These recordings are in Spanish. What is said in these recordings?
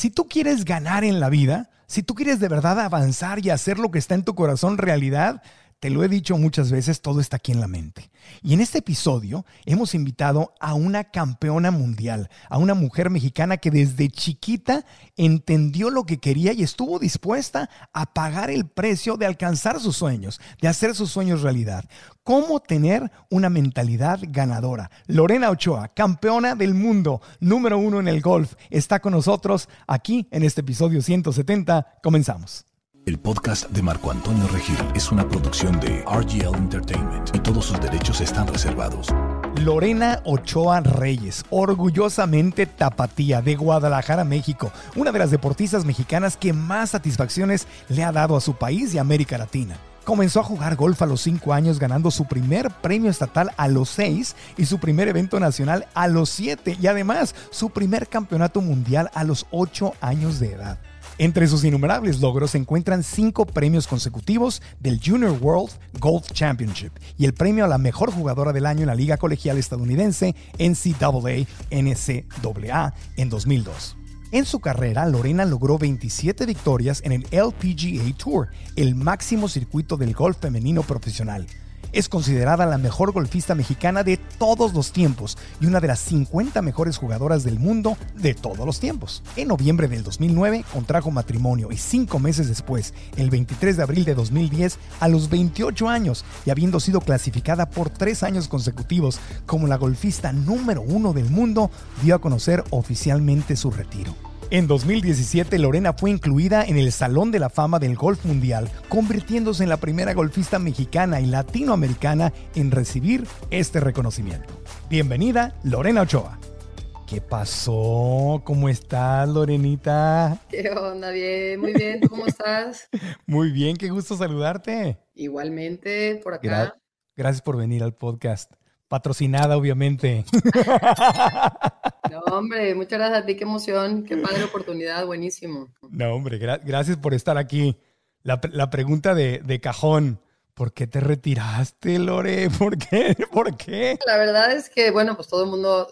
Si tú quieres ganar en la vida, si tú quieres de verdad avanzar y hacer lo que está en tu corazón realidad, te lo he dicho muchas veces, todo está aquí en la mente. Y en este episodio hemos invitado a una campeona mundial, a una mujer mexicana que desde chiquita entendió lo que quería y estuvo dispuesta a pagar el precio de alcanzar sus sueños, de hacer sus sueños realidad. ¿Cómo tener una mentalidad ganadora? Lorena Ochoa, campeona del mundo, número 1 en el golf, está con nosotros aquí en este episodio 170. Comenzamos. El podcast de Marco Antonio Regil es una producción de RGL Entertainment y todos sus derechos están reservados. Lorena Ochoa Reyes, orgullosamente tapatía de Guadalajara, México, una de las deportistas mexicanas que más satisfacciones le ha dado a su país y a América Latina. Comenzó a jugar golf a los 5 años, ganando su primer premio estatal a los 6 y su primer evento nacional a los 7 y además su primer campeonato mundial a los 8 años de edad. Entre sus innumerables logros se encuentran 5 premios consecutivos del Junior World Golf Championship y el premio a la mejor jugadora del año en la Liga Colegial Estadounidense NCAA en 2002. En su carrera, Lorena logró 27 victorias en el LPGA Tour, el máximo circuito del golf femenino profesional. Es considerada la mejor golfista mexicana de todos los tiempos y una de las 50 mejores jugadoras del mundo de todos los tiempos. En noviembre del 2009 contrajo matrimonio y 5 meses después, el 23 de abril de 2010, a los 28 años y habiendo sido clasificada por 3 años consecutivos como la golfista número 1 del mundo, dio a conocer oficialmente su retiro. En 2017, Lorena fue incluida en el Salón de la Fama del Golf Mundial, convirtiéndose en la primera golfista mexicana y latinoamericana en recibir este reconocimiento. Bienvenida, Lorena Ochoa. ¿Qué pasó? ¿Cómo estás, Lorenita? ¿Qué onda? Bien, muy bien. ¿Tú cómo estás? Muy bien, qué gusto saludarte. Igualmente, por acá. Gracias por venir al podcast. Patrocinada, obviamente. No, hombre, muchas gracias a ti, qué emoción, qué padre oportunidad, buenísimo. No, hombre, gracias por estar aquí. La pregunta de cajón, ¿por qué te retiraste, Lore? ¿Por qué? ¿Por qué? La verdad es que, bueno, pues todo el mundo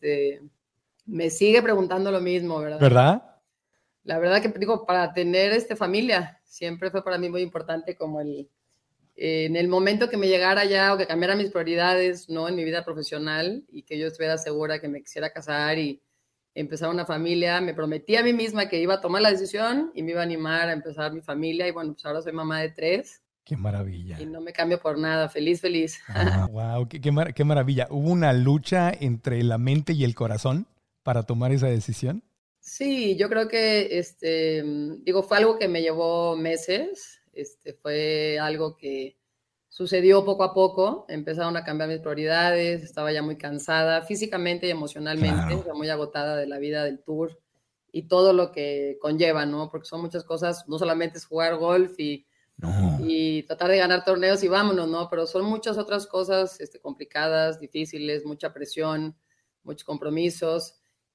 me sigue preguntando lo mismo, ¿verdad? ¿Verdad? La verdad que, digo, para tener familia, siempre fue para mí muy importante como en el momento que me llegara ya o que cambiara mis prioridades, ¿no? En mi vida profesional y que yo estuviera segura que me quisiera casar y empezar una familia, me prometí a mí misma que iba a tomar la decisión y me iba a animar a empezar mi familia y bueno, pues ahora soy mamá de 3. ¡Qué maravilla! Y no me cambio por nada, feliz. ¡Wow! Qué maravilla! ¿Hubo una lucha entre la mente y el corazón para tomar esa decisión? Sí, yo creo que, fue algo que me llevó meses. Fue algo que sucedió poco a poco, empezaron a cambiar mis prioridades, estaba ya muy cansada físicamente y emocionalmente, Claro. o sea, muy agotada de la vida del tour y todo lo que conlleva, ¿no? Porque son muchas cosas, no solamente es jugar golf y tratar de ganar torneos y vámonos, ¿no? Pero son muchas otras cosas complicadas, difíciles, mucha presión, muchos compromisos.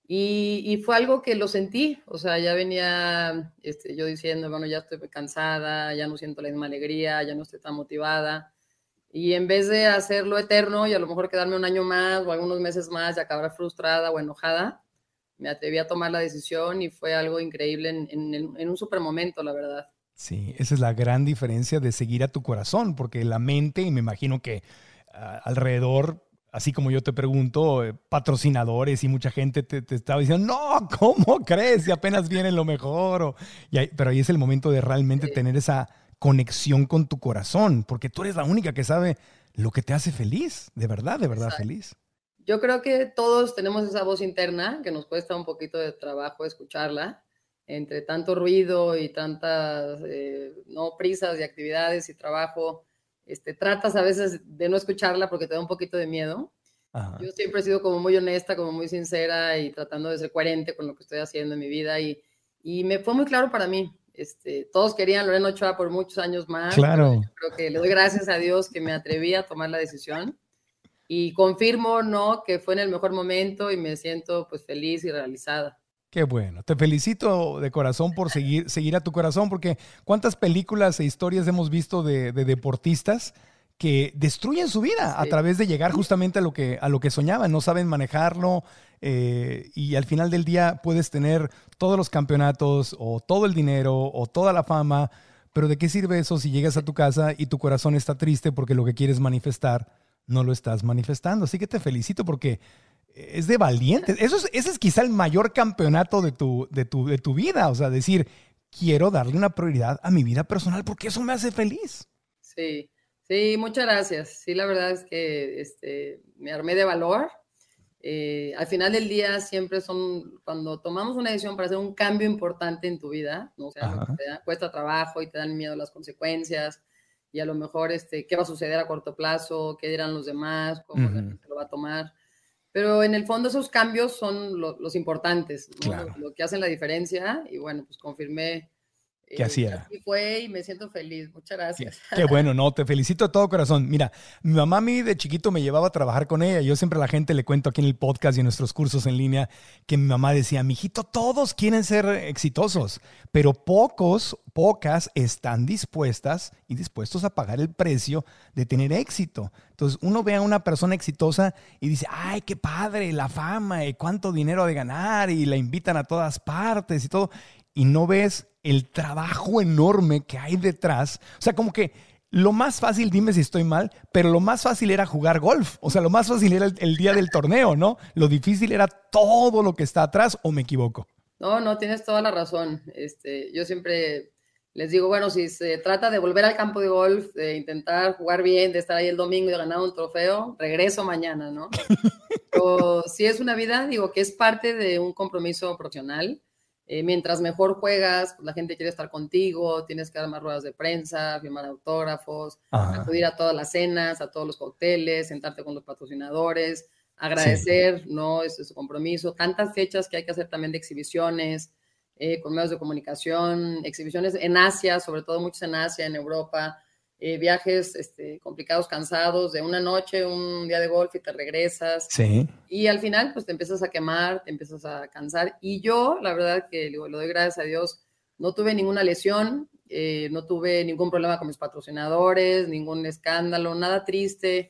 Y fue algo que lo sentí, o sea, ya venía yo diciendo, bueno, ya estoy cansada, ya no siento la misma alegría, ya no estoy tan motivada. Y en vez de hacerlo eterno y a lo mejor quedarme un año más o algunos meses más y acabar frustrada o enojada, me atreví a tomar la decisión y fue algo increíble en un súper momento, la verdad. Sí, esa es la gran diferencia de seguir a tu corazón, porque la mente, y me imagino que alrededor, así como yo te pregunto, patrocinadores y mucha gente te estaba diciendo, no, ¿cómo crees? Si apenas viene lo mejor. Pero ahí es el momento de realmente tener esa conexión con tu corazón, porque tú eres la única que sabe lo que te hace feliz, de verdad Exacto. feliz. Yo creo que todos tenemos esa voz interna que nos cuesta un poquito de trabajo escucharla, entre tanto ruido y tantas prisas y actividades y trabajo. Tratas a veces de no escucharla porque te da un poquito de miedo. Ajá. Yo siempre he sido como muy honesta, como muy sincera y tratando de ser coherente con lo que estoy haciendo en mi vida y me fue muy claro para mí. Todos querían Lorena Ochoa por muchos años más. Claro. Yo creo que le doy gracias a Dios que me atreví a tomar la decisión y confirmo, ¿no? Que fue en el mejor momento y me siento pues feliz y realizada. Qué bueno. Te felicito de corazón por seguir a tu corazón, porque cuántas películas e historias hemos visto de deportistas que destruyen su vida a través de llegar justamente a lo que soñaban. No saben manejarlo, y al final del día puedes tener todos los campeonatos o todo el dinero o toda la fama, pero ¿de qué sirve eso si llegas a tu casa y tu corazón está triste porque lo que quieres manifestar no lo estás manifestando? Así que te felicito porque es de valientes. Ese es quizá el mayor campeonato de tu vida. O sea, decir, quiero darle una prioridad a mi vida personal porque eso me hace feliz. Sí, sí, muchas gracias. Sí, la verdad es que me armé de valor. Al final del día siempre cuando tomamos una decisión para hacer un cambio importante en tu vida, ¿no? O sea, lo que cuesta trabajo y te dan miedo las consecuencias y a lo mejor qué va a suceder a corto plazo, qué dirán los demás, cómo la gente lo va a tomar. Pero en el fondo esos cambios son los importantes, ¿no? Claro. Lo que hacen la diferencia. Y bueno, pues confirmé que así era. Así fue y me siento feliz. Muchas gracias. Qué bueno, no, te felicito de todo corazón. Mira, mi mamá a mí de chiquito me llevaba a trabajar con ella. Yo siempre a la gente le cuento aquí en el podcast y en nuestros cursos en línea que mi mamá decía, mijito, todos quieren ser exitosos, pero pocas están dispuestos a pagar el precio de tener éxito. Entonces uno ve a una persona exitosa y dice, ay, qué padre, la fama y cuánto dinero ha de ganar y la invitan a todas partes y todo. Y no ves el trabajo enorme que hay detrás. O sea, como que lo más fácil, dime si estoy mal, pero lo más fácil era jugar golf. O sea, lo más fácil era el día del torneo, ¿no? Lo difícil era todo lo que está atrás, ¿o me equivoco? No, tienes toda la razón. Yo siempre les digo, bueno, si se trata de volver al campo de golf, de intentar jugar bien, de estar ahí el domingo y de ganar un trofeo, regreso mañana, ¿no? Pero si es una vida, digo, que es parte de un compromiso profesional. Mientras mejor juegas, pues la gente quiere estar contigo, tienes que dar más ruedas de prensa, firmar autógrafos, acudir a todas las cenas, a todos los cócteles, sentarte con los patrocinadores, agradecer, sí, ¿no? Ese es su compromiso. Tantas fechas que hay que hacer también de exhibiciones, con medios de comunicación, exhibiciones en Asia, sobre todo muchos en Asia, en Europa, viajes complicados, cansados, de una noche, un día de golf y te regresas. Sí. Y al final, pues te empiezas a quemar, te empiezas a cansar. Y yo, la verdad que le doy gracias a Dios, no tuve ninguna lesión, no tuve ningún problema con mis patrocinadores, ningún escándalo, nada triste.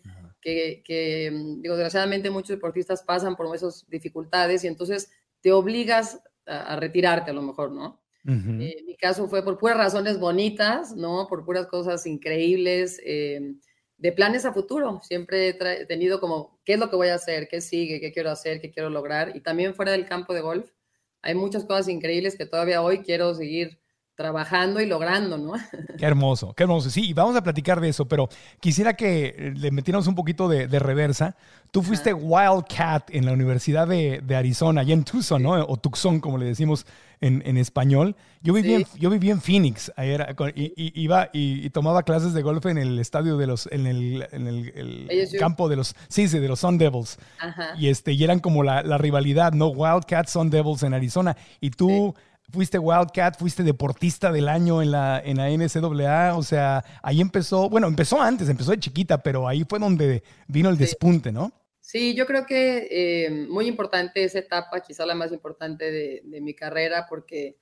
Digo, desgraciadamente muchos deportistas pasan por esas dificultades y entonces te obligas a retirarte a lo mejor, ¿no? Mi caso fue por puras razones bonitas, ¿no? Por puras cosas increíbles, de planes a futuro. Siempre he tenido como, ¿qué es lo que voy a hacer? ¿Qué sigue? ¿Qué quiero hacer? ¿Qué quiero lograr? Y también fuera del campo de golf hay muchas cosas increíbles que todavía hoy quiero seguir trabajando y logrando, ¿no? Qué hermoso, qué hermoso. Sí, y vamos a platicar de eso, pero quisiera que le metiéramos un poquito de reversa. Tú fuiste Wildcat en la Universidad de Arizona, allá en Tucson, ¿no? O Tucson, como le decimos en español. Yo viví en Phoenix, iba y tomaba clases de golf en el estadio de los, en el campo de los Sun Devils. Ajá. Y eran como la rivalidad, ¿no? Wildcat, Sun Devils en Arizona. Y tú... Sí. Fuiste Wildcat, fuiste deportista del año en la NCAA, o sea, ahí empezó antes, empezó de chiquita, pero ahí fue donde vino el despunte, ¿no? Sí, yo creo que muy importante esa etapa, quizá la más importante de mi carrera, porque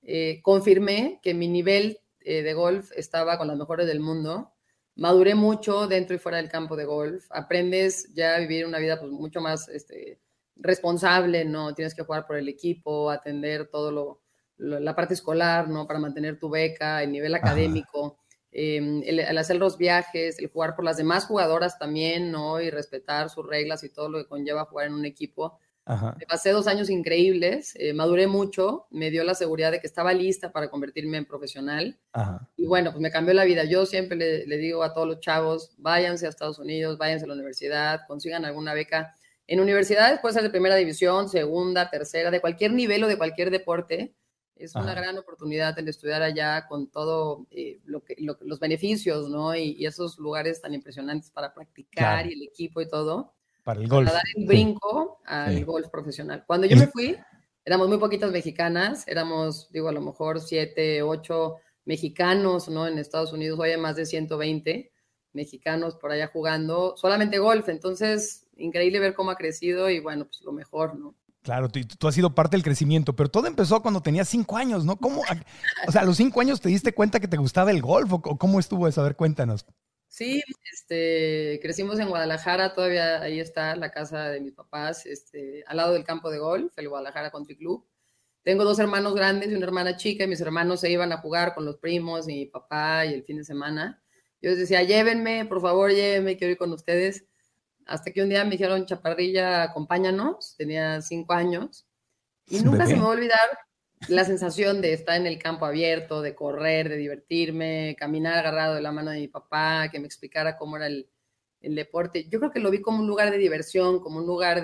confirmé que mi nivel de golf estaba con las mejores del mundo. Maduré mucho dentro y fuera del campo de golf. Aprendes ya a vivir una vida pues, mucho más responsable, ¿no? Tienes que jugar por el equipo, atender todo la parte escolar, ¿no? Para mantener tu beca, el nivel académico, el hacer los viajes, el jugar por las demás jugadoras también, ¿no? Y respetar sus reglas y todo lo que conlleva jugar en un equipo. Me pasé 2 años increíbles, maduré mucho, me dio la seguridad de que estaba lista para convertirme en profesional. Y bueno, pues me cambió la vida. Yo siempre le digo a todos los chavos, váyanse a Estados Unidos, váyanse a la universidad, consigan alguna beca. En universidades puede ser de primera división, segunda, tercera, de cualquier nivel o de cualquier deporte. Es una gran oportunidad el estudiar allá con todo los beneficios, ¿no? Y esos lugares tan impresionantes para practicar, claro, y el equipo y todo. Para el golf. Para dar el brinco al golf profesional. Cuando yo me fui, éramos muy poquitas mexicanas, éramos, a lo mejor 7, 8 mexicanos, ¿no? En Estados Unidos hoy hay más de 120 mexicanos por allá jugando, solamente golf. Entonces, increíble ver cómo ha crecido y bueno, pues lo mejor, ¿no? Claro, tú has sido parte del crecimiento, pero todo empezó cuando tenías 5 años, ¿no? ¿Cómo? O sea, a los 5 años te diste cuenta que te gustaba el golf, ¿o cómo estuvo eso? A ver, cuéntanos. Sí, crecimos en Guadalajara, todavía ahí está la casa de mis papás, al lado del campo de golf, el Guadalajara Country Club. Tengo dos hermanos grandes y una hermana chica, y mis hermanos se iban a jugar con los primos y mi papá y el fin de semana. Yo les decía, llévenme, por favor, llévenme, quiero ir con ustedes. Hasta que un día me dijeron, chaparrilla, acompáñanos, tenía 5 años. Y Es un nunca se me bebé. va a olvidar la sensación de estar en el campo abierto, de correr, de divertirme, caminar agarrado de la mano de mi papá, que me explicara cómo era el deporte. Yo creo que lo vi como un lugar de diversión, como un lugar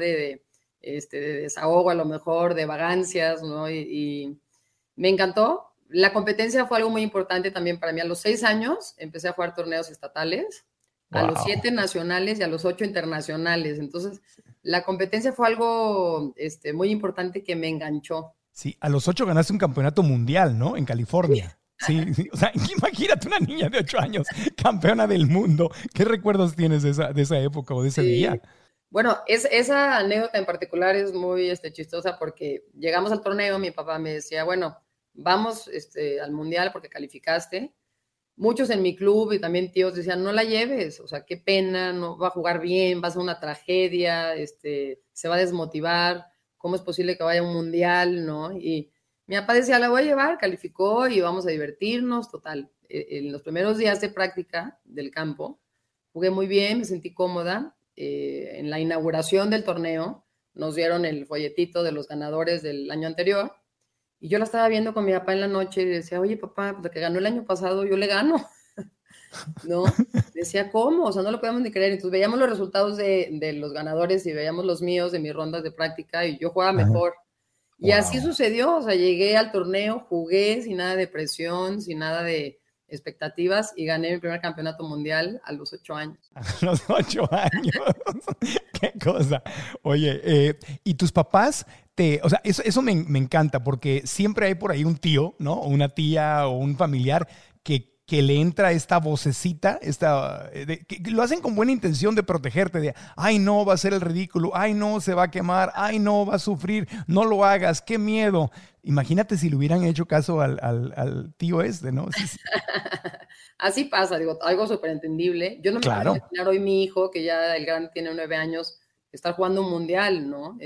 de desahogo a lo mejor, de vagancias, ¿no? Y me encantó. La competencia fue algo muy importante también para mí. A los 6 años empecé a jugar torneos estatales, a los Wow. 7 nacionales y a los 8 internacionales. Entonces, la competencia fue algo muy importante que me enganchó. Sí, a los 8 ganaste un campeonato mundial, ¿no? En California. Sí, sí, o sea, imagínate una niña de 8 años, campeona del mundo. ¿Qué recuerdos tienes de esa época o de ese día? Sí. Bueno, esa anécdota en particular es muy chistosa porque llegamos al torneo, mi papá me decía, bueno, vamos al mundial porque calificaste. Muchos en mi club y también tíos decían, no la lleves, o sea, qué pena, no va a jugar bien, va a ser una tragedia, se va a desmotivar, ¿cómo es posible que vaya a un mundial, no? Y mi papá decía, la voy a llevar, calificó y vamos a divertirnos, total. En los primeros días de práctica del campo, jugué muy bien, me sentí cómoda. En la inauguración del torneo nos dieron el folletito de los ganadores del año anterior y yo la estaba viendo con mi papá en la noche y decía, oye papá, pues la que ganó el año pasado yo le gano, ¿no? Decía, ¿cómo? O sea, no lo podíamos ni creer. Entonces veíamos los resultados de los ganadores y veíamos los míos de mis rondas de práctica y yo jugaba mejor. Y así Wow. sucedió, o sea, llegué al torneo, jugué sin nada de presión, sin nada de expectativas y gané mi primer campeonato mundial a los 8 años. A los 8 años. Qué cosa. Oye, ¿y tus papás o sea, eso me encanta porque siempre hay por ahí un tío, ¿no? O una tía o un familiar que le entra esta vocecita, que lo hacen con buena intención de protegerte, de, ay, no, va a ser el ridículo, ay, no, se va a quemar, ay, no, va a sufrir, no lo hagas, qué miedo. Imagínate si le hubieran hecho caso al tío ¿no? Sí, sí. Así pasa, digo, algo súper entendible. Yo no me puedo Claro. imaginar hoy mi hijo, que ya el grande tiene 9 años, estar jugando un mundial, ¿no?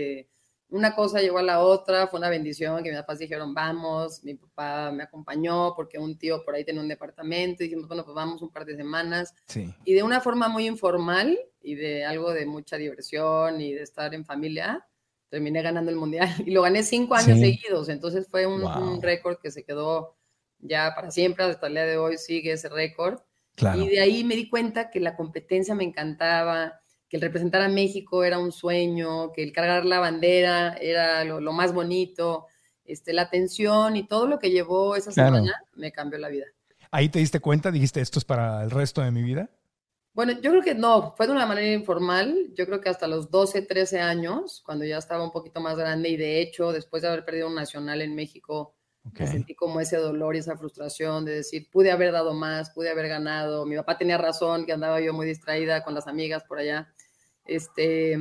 Una cosa llegó a la otra, fue una bendición que mis papás dijeron, vamos, mi papá me acompañó porque un tío por ahí tenía un departamento y dijimos, bueno, pues vamos un par de semanas. Sí. Y de una forma muy informal y de algo de mucha diversión y de estar en familia, terminé ganando el mundial y lo gané 5 años Sí. seguidos. Entonces fue un Wow. récord que se quedó ya para siempre, hasta el día de hoy sigue ese récord. Y Claro. de ahí me di cuenta que la competencia me encantaba, que el representar a México era un sueño, que el cargar la bandera era lo más bonito, la atención y todo lo que llevó esa Claro. semana me cambió la vida. Ahí te diste cuenta, dijiste, esto es para el resto de mi vida. Bueno, yo creo que no, fue de una manera informal, yo creo que hasta los 12, 13 años, cuando ya estaba un poquito más grande y de hecho, después de haber perdido un nacional en México, Ok. me sentí como ese dolor y esa frustración de decir, pude haber dado más, pude haber ganado, mi papá tenía razón, que andaba yo muy distraída con las amigas por allá. Este,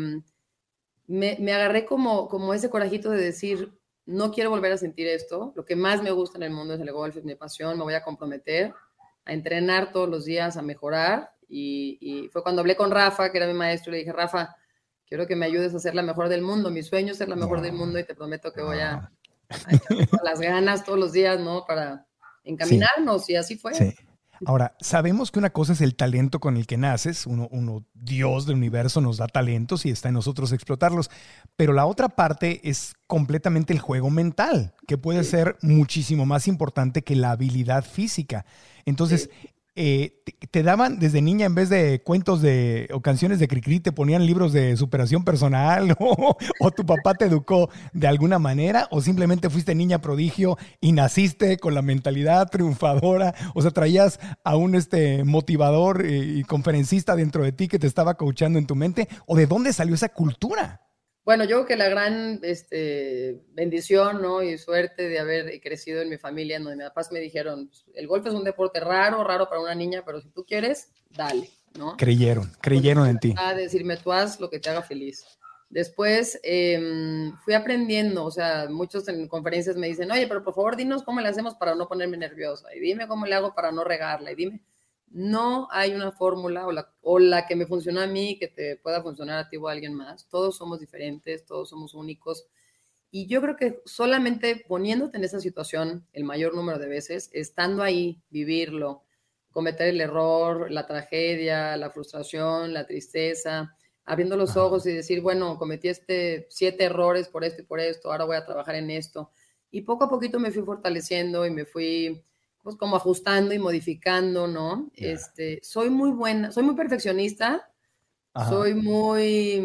me agarré como ese corajito de decir, no quiero volver a sentir esto, lo que más me gusta en el mundo es el golf, es mi pasión, me voy a comprometer a entrenar todos los días, a mejorar, y fue cuando hablé con Rafa, que era mi maestro, y le dije, Rafa, quiero que me ayudes a ser la mejor del mundo, mi sueño es ser la mejor del Wow. mundo y te prometo que voy Wow. a echarle todas las ganas todos los días, ¿no? Para Sí, encaminarnos, y así fue. sí. Ahora, sabemos que una cosa es el talento con el que naces, Dios del universo nos da talentos y está en nosotros explotarlos, pero la otra parte es completamente el juego mental, que puede Sí, ser muchísimo más importante que la habilidad física. Entonces, sí. te daban desde niña, en vez de cuentos o canciones de Cricri, te ponían libros de superación personal o tu papá te educó de alguna manera o simplemente fuiste niña prodigio y naciste con la mentalidad triunfadora, o sea, traías a un motivador y conferencista dentro de ti que te estaba coachando en tu mente, o de dónde salió esa cultura. Bueno, yo creo que la gran bendición, ¿no? Y suerte de haber crecido en mi familia, en donde mis papás me dijeron, el golf es un deporte raro para una niña, pero si tú quieres, dale, ¿no? Con Creyeron en ti. libertad de decirme, tú haz lo que te haga feliz. Después fui aprendiendo, o sea, muchos en conferencias me dicen, oye, pero por favor dinos cómo le hacemos para no ponerme nerviosa, y dime cómo le hago para no regarla, y dime. No hay una fórmula o la que me funcionó a mí que te pueda funcionar a ti o a alguien más. Todos somos diferentes, todos somos únicos. Y yo creo que solamente poniéndote en esa situación el mayor número de veces, estando ahí, vivirlo, cometer el error, la tragedia, la frustración, la tristeza, abriendo los ojos y decir, bueno, cometí 7 errores por esto y por esto, ahora voy a trabajar en esto. Y poco a poquito me fui fortaleciendo y me fui pues como ajustando y modificando, ¿no? Yeah. Soy muy buena, soy muy perfeccionista, soy muy,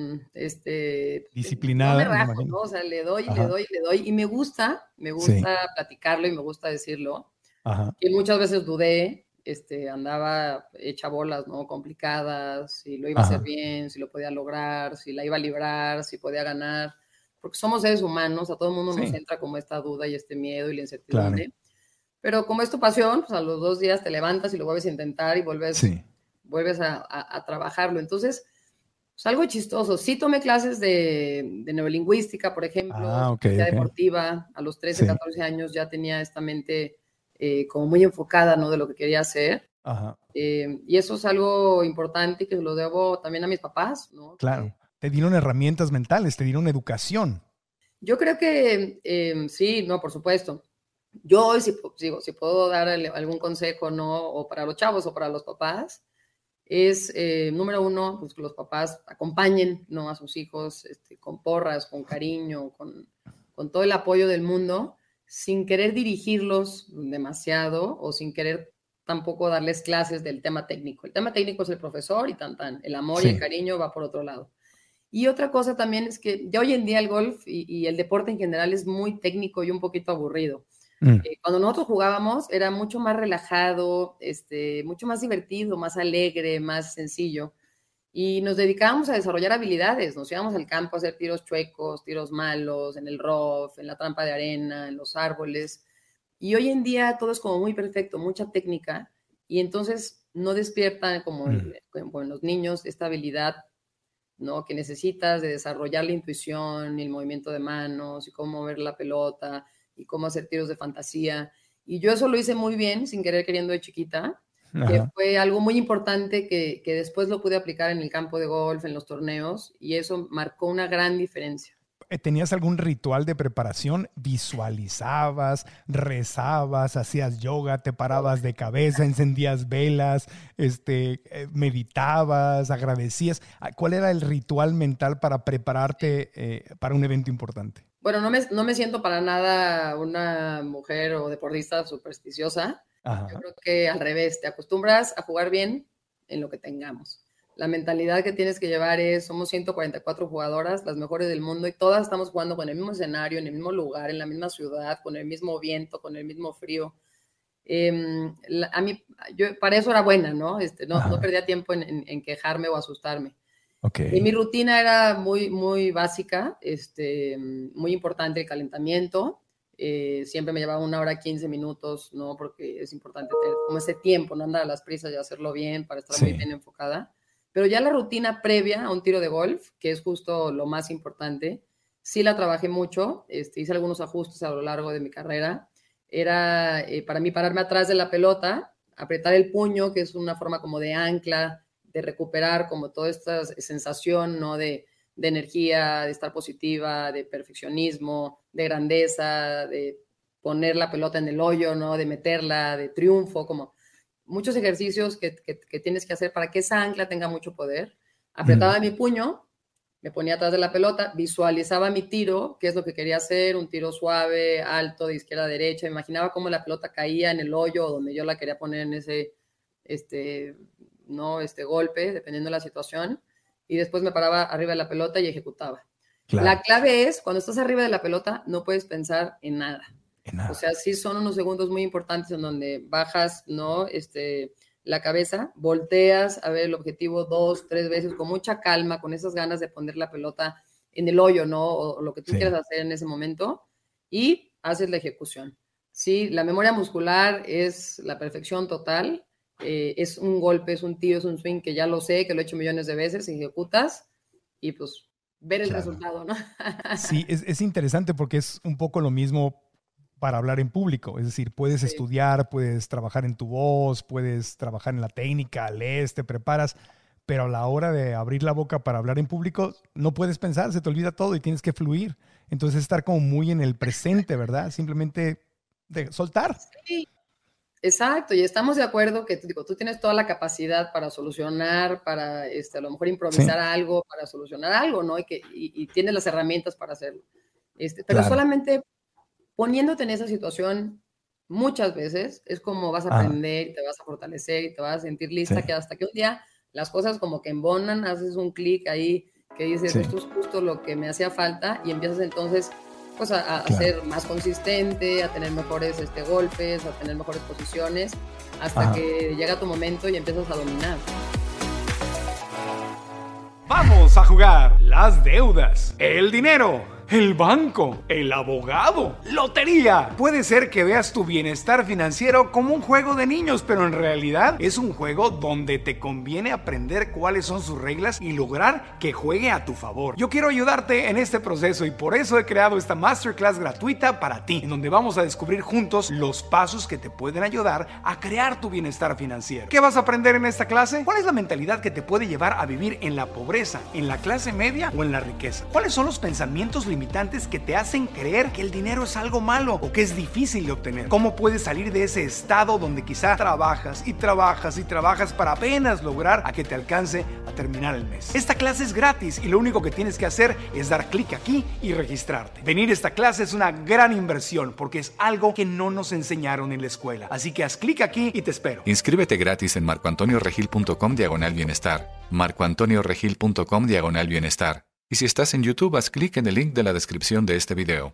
no me Disciplinada, me rajo, imagino. ¿no? O sea, le doy, le doy, le doy, y me gusta Sí. platicarlo y me gusta decirlo. Ajá. Y muchas veces dudé, andaba hecha bolas, ¿no? Complicadas, si lo iba a hacer bien, si lo podía lograr, si la iba a librar, si podía ganar, porque somos seres humanos, a todo el mundo nos Sí, entra como esta duda y este miedo y la claro. incertidumbre, pero como es tu pasión, pues a los 2 días te levantas y lo vuelves a intentar y vuelves, Sí. vuelves a trabajarlo. Entonces, pues algo chistoso. Sí tomé clases de neurolingüística, por ejemplo, Ok, psicología ok. deportiva. A los 13, Sí. 14 años ya tenía esta mente como muy enfocada, ¿no? De lo que quería hacer. Ajá. Y eso es algo importante que lo debo también a mis papás, ¿no? Claro. Te dieron herramientas mentales, te dieron educación. Yo creo que sí, no, por supuesto. Yo hoy, si puedo dar algún consejo, ¿no? O para los chavos o para los papás, es, número uno, pues que los papás acompañen, ¿no? A sus hijos con porras, con cariño, con todo el apoyo del mundo, sin querer dirigirlos demasiado o sin querer tampoco darles clases del tema técnico. El tema técnico es el profesor y tan. El amor y el Sí. cariño va por otro lado. Y otra cosa también es que ya hoy en día el golf y el deporte en general es muy técnico y un poquito aburrido. Cuando nosotros jugábamos era mucho más relajado, mucho más divertido, más alegre, más sencillo. Y nos dedicábamos a desarrollar habilidades. Nos íbamos al campo a hacer tiros chuecos, tiros malos, en el rough, en la trampa de arena, en los árboles. Y hoy en día todo es como muy perfecto, mucha técnica. Y entonces no despiertan como en los niños esta habilidad, ¿no? Que necesitas de desarrollar la intuición y el movimiento de manos y cómo mover la pelota y cómo hacer tiros de fantasía. Y yo eso lo hice muy bien, sin querer queriendo de chiquita, que fue algo muy importante que después lo pude aplicar en el campo de golf, en los torneos, y eso marcó una gran diferencia. ¿Tenías algún ritual de preparación? ¿Visualizabas, rezabas, hacías yoga, te parabas de cabeza, encendías velas, meditabas, agradecías? ¿Cuál era el ritual mental para prepararte para un evento importante? Bueno, no me siento para nada una mujer o deportista supersticiosa. Yo creo que al revés, te acostumbras a jugar bien en lo que tengamos. La mentalidad que tienes que llevar es, somos 144 jugadoras, las mejores del mundo, y todas estamos jugando con el mismo escenario, en el mismo lugar, en la misma ciudad, con el mismo viento, con el mismo frío. A mí, yo para eso era buena, ¿no? No perdía tiempo en quejarme o asustarme. Okay. Y mi rutina era muy, muy básica, muy importante el calentamiento. Siempre me llevaba 1 hora 15 minutos, ¿no? Porque es importante tener como ese tiempo, no andar a las prisas y hacerlo bien para estar muy bien enfocada. Pero ya la rutina previa a un tiro de golf, que es justo lo más importante, sí la trabajé mucho, hice algunos ajustes a lo largo de mi carrera. Era para mí pararme atrás de la pelota, apretar el puño, que es una forma como de ancla, de recuperar como toda esta sensación, ¿no? De energía, de estar positiva, de perfeccionismo, de grandeza, de poner la pelota en el hoyo, ¿no? De meterla, de triunfo, como muchos ejercicios que tienes que hacer para que esa ancla tenga mucho poder. Apretaba mi puño, me ponía atrás de la pelota, visualizaba mi tiro, qué es lo que quería hacer, un tiro suave, alto, de izquierda a derecha, me imaginaba cómo la pelota caía en el hoyo donde yo la quería poner en ese golpe, dependiendo de la situación, y después me paraba arriba de la pelota y ejecutaba. Claro. La clave es, cuando estás arriba de la pelota, no puedes pensar en nada. O sea, sí son unos segundos muy importantes en donde bajas, ¿no? La cabeza, volteas a ver el objetivo 2, 3 veces con mucha calma, con esas ganas de poner la pelota en el hoyo, ¿no? O lo que tú quieras hacer en ese momento, y haces la ejecución. Sí, la memoria muscular es la perfección total. Es un golpe, es un tiro, es un swing que ya lo sé, que lo he hecho millones de veces, ejecutas y pues ver el resultado, ¿no? Sí, es interesante porque es un poco lo mismo para hablar en público. Es decir, puedes estudiar, puedes trabajar en tu voz, puedes trabajar en la técnica, lees, te preparas, pero a la hora de abrir la boca para hablar en público, no puedes pensar, se te olvida todo y tienes que fluir. Entonces estar como muy en el presente, ¿verdad? Simplemente de soltar. Sí, exacto, y estamos de acuerdo que tú tienes toda la capacidad para solucionar, para a lo mejor improvisar algo, para solucionar algo, ¿no? Y tienes las herramientas para hacerlo. Pero solamente poniéndote en esa situación muchas veces es como vas a aprender y te vas a fortalecer y te vas a sentir lista, que hasta que un día las cosas como que embonan, haces un clic ahí que dices, esto es justo lo que me hacía falta, y empiezas entonces pues a ser más consistente, a tener mejores golpes, a tener mejores posiciones, hasta que llega tu momento y empiezas a dominar. Vamos a jugar las deudas, el dinero, el banco, el abogado, lotería. Puede ser que veas tu bienestar financiero como un juego de niños, pero en realidad es un juego donde te conviene aprender cuáles son sus reglas y lograr que juegue a tu favor. Yo quiero ayudarte en este proceso y por eso he creado esta masterclass gratuita para ti, en donde vamos a descubrir juntos los pasos que te pueden ayudar a crear tu bienestar financiero. ¿Qué vas a aprender en esta clase? ¿Cuál es la mentalidad que te puede llevar a vivir en la pobreza, en la clase media o en la riqueza? ¿Cuáles son los pensamientos limitantes que te hacen creer que el dinero es algo malo o que es difícil de obtener? ¿Cómo puedes salir de ese estado donde quizá trabajas y trabajas y trabajas para apenas lograr a que te alcance a terminar el mes? Esta clase es gratis y lo único que tienes que hacer es dar clic aquí y registrarte. Venir a esta clase es una gran inversión porque es algo que no nos enseñaron en la escuela. Así que haz clic aquí y te espero. Inscríbete gratis en marcoantonioregil.com/bienestar. marcoantonioregil.com/bienestar. Y si estás en YouTube, haz clic en el link de la descripción de este video.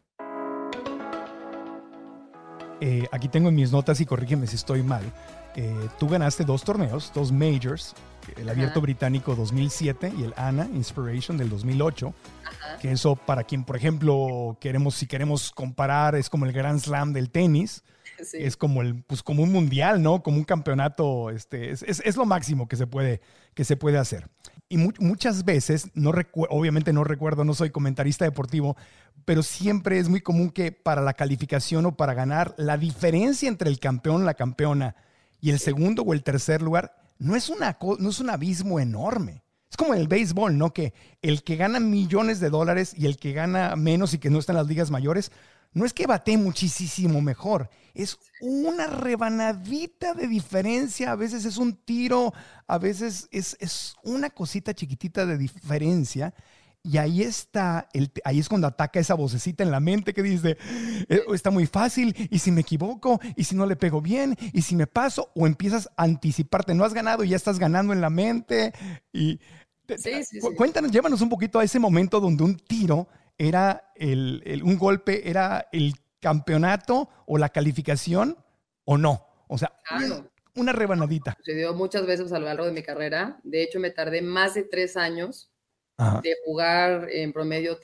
Aquí tengo en mis notas y corrígeme si estoy mal. Tú ganaste 2 torneos, 2 majors, el Abierto Británico 2007 y el ANA Inspiration del 2008. Que eso para quien, por ejemplo, si queremos comparar, es como el Grand Slam del tenis. Sí. Es como como un mundial, ¿no? Como un campeonato, es lo máximo que se puede hacer. Y muchas veces, obviamente no recuerdo, no soy comentarista deportivo, pero siempre es muy común que para la calificación o para ganar, la diferencia entre el campeón, la campeona y el segundo o el tercer lugar no es un abismo enorme. Es como en el béisbol, ¿no? Que el que gana millones de dólares y el que gana menos y que no está en las ligas mayores, no es que batee muchísimo mejor, es una rebanadita de diferencia, a veces es un tiro, a veces es una cosita chiquitita de diferencia, y ahí es cuando ataca esa vocecita en la mente que dice, está muy fácil, y si me equivoco, y si no le pego bien, y si me paso, o empiezas a anticiparte, no has ganado y ya estás ganando en la mente, y cuéntanos, llévanos un poquito a ese momento donde un tiro era un golpe, era el campeonato o la calificación o no. O sea, una rebanadita. Sucedió muchas veces a lo largo de mi carrera. De hecho, me tardé más de 3 años de jugar en promedio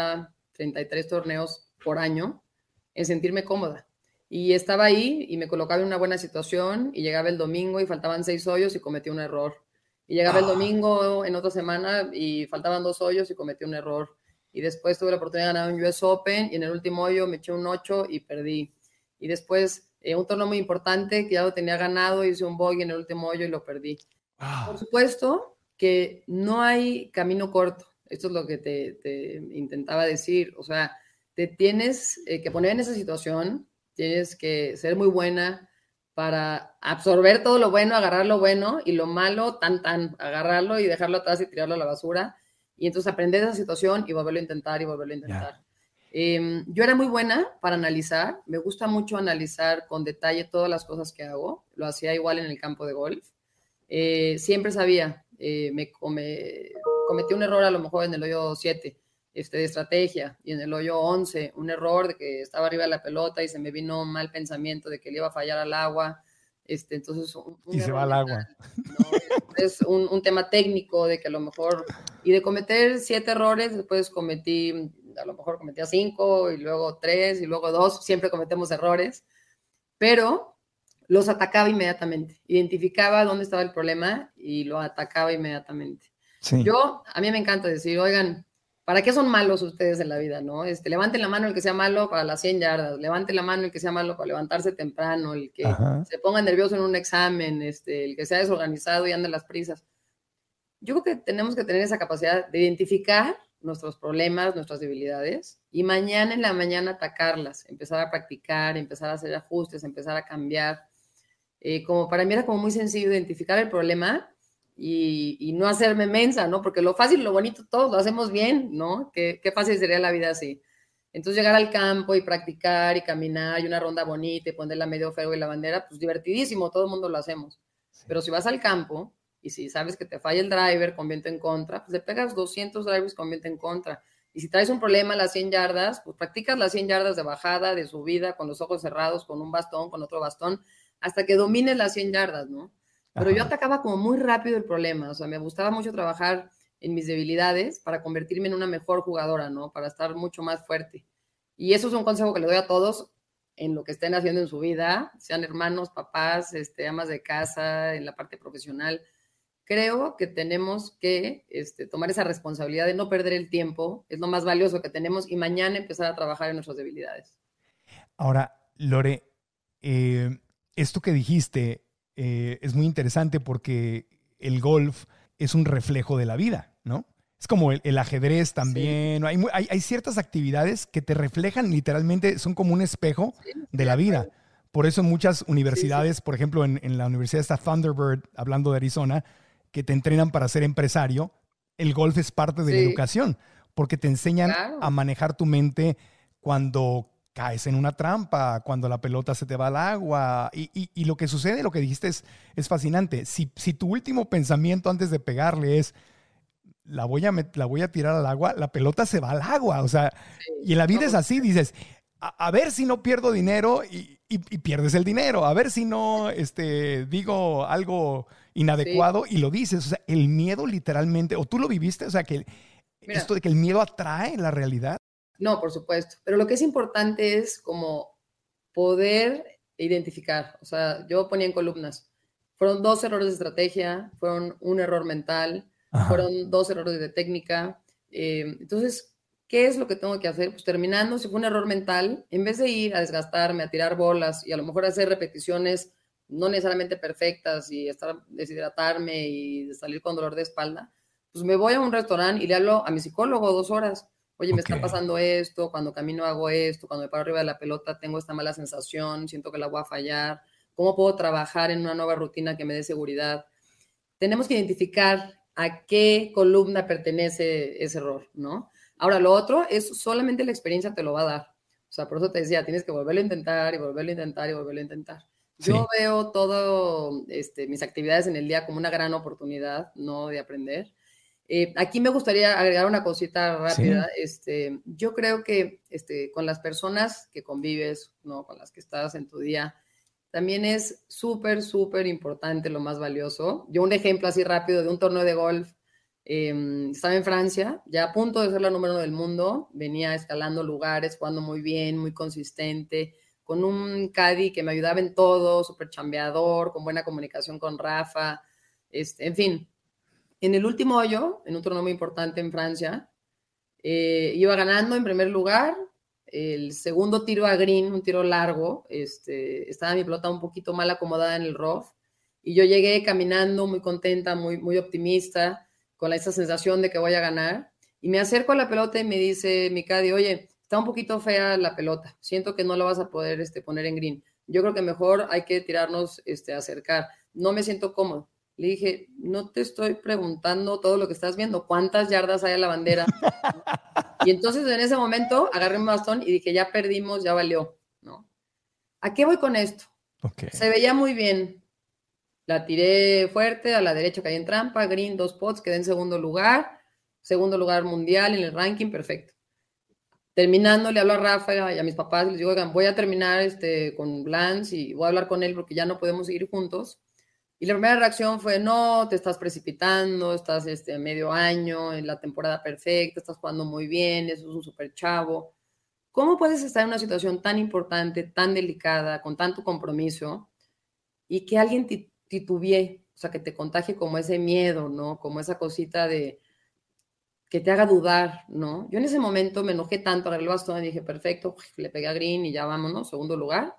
33 torneos por año en sentirme cómoda. Y estaba ahí y me colocaba en una buena situación y llegaba el domingo y faltaban 6 hoyos y cometí un error. Y llegaba el domingo en otra semana y faltaban 2 hoyos y cometí un error. Y después tuve la oportunidad de ganar un US Open y en el último hoyo me eché un 8 y perdí. Y después un torneo muy importante que ya lo tenía ganado, hice un bogey en el último hoyo y lo perdí. Por supuesto que no hay camino corto. Esto es lo que te intentaba decir. O sea, te tienes que poner en esa situación, tienes que ser muy buena para absorber todo lo bueno, agarrar lo bueno y lo malo, agarrarlo y dejarlo atrás y tirarlo a la basura. Y entonces aprender de esa situación y volverlo a intentar y volverlo a intentar. Yo era muy buena para analizar. Me gusta mucho analizar con detalle todas las cosas que hago. Lo hacía igual en el campo de golf. Siempre sabía. Cometí un error a lo mejor en el hoyo 7 de estrategia, y en el hoyo 11 un error de que estaba arriba de la pelota y se me vino un mal pensamiento de que le iba a fallar al agua. Entonces y se va al agua, ¿no? Es un tema técnico de que a lo mejor, y de cometer 7 errores, después a lo mejor cometía 5 y luego 3 y luego 2, siempre cometemos errores, pero los atacaba inmediatamente, identificaba dónde estaba el problema y lo atacaba inmediatamente. Sí. A mí me encanta decir, oigan, ¿para qué son malos ustedes en la vida, no? Levanten la mano el que sea malo para las 100 yardas, levanten la mano el que sea malo para levantarse temprano, el que se ponga nervioso en un examen, el que sea desorganizado y ande a las prisas. Yo creo que tenemos que tener esa capacidad de identificar nuestros problemas, nuestras debilidades, y mañana en la mañana atacarlas, empezar a practicar, empezar a hacer ajustes, empezar a cambiar. Como para mí era como muy sencillo identificar el problema y no hacerme mensa, ¿no? Porque lo fácil, lo bonito, todos lo hacemos bien, ¿no? Qué fácil sería la vida así. Entonces llegar al campo y practicar y caminar y una ronda bonita y ponerla medio feo y la bandera, pues divertidísimo, todo el mundo lo hacemos. Sí. Pero si vas al campo y si sabes que te falla el driver con viento en contra, pues le pegas 200 drivers con viento en contra. Y si traes un problema a las 100 yardas, pues practicas las 100 yardas de bajada, de subida, con los ojos cerrados, con un bastón, con otro bastón, hasta que domines las 100 yardas, ¿no? Pero yo atacaba como muy rápido el problema, o sea, me gustaba mucho trabajar en mis debilidades para convertirme en una mejor jugadora, ¿no? Para estar mucho más fuerte. Y eso es un consejo que le doy a todos en lo que estén haciendo en su vida, sean hermanos, papás, amas de casa, en la parte profesional. Creo que tenemos que tomar esa responsabilidad de no perder el tiempo, es lo más valioso que tenemos, y mañana empezar a trabajar en nuestras debilidades. Ahora, Lore, esto que dijiste es muy interesante porque el golf es un reflejo de la vida, ¿no? Es como el ajedrez también. Sí. Hay ciertas actividades que te reflejan literalmente, son como un espejo de la vida. Por eso en muchas universidades, por ejemplo, en la universidad está Thunderbird, hablando de Arizona, que te entrenan para ser empresario, el golf es parte de la educación, porque te enseñan a manejar tu mente cuando caes en una trampa, cuando la pelota se te va al agua. Y lo que sucede, lo que dijiste es fascinante. Si tu último pensamiento antes de pegarle es la voy a tirar al agua, la pelota se va al agua. O sea, y en la vida es así, dices, a ver si no pierdo dinero y pierdes el dinero. A ver si no digo algo inadecuado y lo dices. O sea, el miedo literalmente, o tú lo viviste, o sea, que esto de que el miedo atrae la realidad. No, por supuesto. Pero lo que es importante es como poder identificar. O sea, yo ponía en columnas. Fueron 2 errores de estrategia, fueron un error mental, fueron 2 errores de técnica. Entonces, ¿qué es lo que tengo que hacer? Pues terminando, si fue un error mental, en vez de ir a desgastarme, a tirar bolas y a lo mejor hacer repeticiones no necesariamente perfectas y deshidratarme y salir con dolor de espalda, pues me voy a un restaurante y le hablo a mi psicólogo 2 horas. Oye, me está pasando esto, cuando camino hago esto, cuando me paro arriba de la pelota tengo esta mala sensación, siento que la voy a fallar. ¿Cómo puedo trabajar en una nueva rutina que me dé seguridad? Tenemos que identificar a qué columna pertenece ese error, ¿no? Ahora, lo otro es solamente la experiencia te lo va a dar. O sea, por eso te decía, tienes que volverlo a intentar y volverlo a intentar y volverlo a intentar. Sí. Yo veo todo mis actividades en el día como una gran oportunidad, ¿no? De aprender. Aquí me gustaría agregar una cosita rápida. Sí. Yo creo que con las personas que convives, ¿no? Con las que estás en tu día, también es súper, súper importante, lo más valioso. Yo un ejemplo así rápido de un torneo de golf, estaba en Francia, ya a punto de ser la número 1 del mundo, venía escalando lugares, jugando muy bien, muy consistente, con un caddy que me ayudaba en todo, súper chambeador, con buena comunicación con Rafa, en fin. En el último hoyo, en un torneo muy importante en Francia, iba ganando en primer lugar. El segundo tiro a green, un tiro largo, estaba mi pelota un poquito mal acomodada en el rough, y yo llegué caminando muy contenta, muy, muy optimista, con esa sensación de que voy a ganar, y me acerco a la pelota y me dice mi caddy, oye, está un poquito fea la pelota, siento que no la vas a poder poner en green, yo creo que mejor hay que tirarnos a acercar, no me siento cómodo. Le dije, no te estoy preguntando todo lo que estás viendo, ¿cuántas yardas hay a la bandera? Y entonces en ese momento agarré un bastón y dije, ya perdimos, ya valió, ¿no? ¿A qué voy con esto? Se veía muy bien. La tiré fuerte, a la derecha caí en trampa, green, 2 pots, quedé en segundo lugar mundial en el ranking, perfecto. Terminando, le hablo a Rafa y a mis papás y les digo, oigan, voy a terminar con Lance y voy a hablar con él porque ya no podemos seguir juntos. Y la primera reacción fue, no, te estás precipitando, estás medio año en la temporada perfecta, estás jugando muy bien, eso es un súper chavo. ¿Cómo puedes estar en una situación tan importante, tan delicada, con tanto compromiso, y que alguien titubee, o sea, que te contagie como ese miedo, ¿no? Como esa cosita de que te haga dudar, ¿no? Yo en ese momento me enojé tanto, agarré el bastón y dije, perfecto, le pegué a Green y ya vámonos, segundo lugar.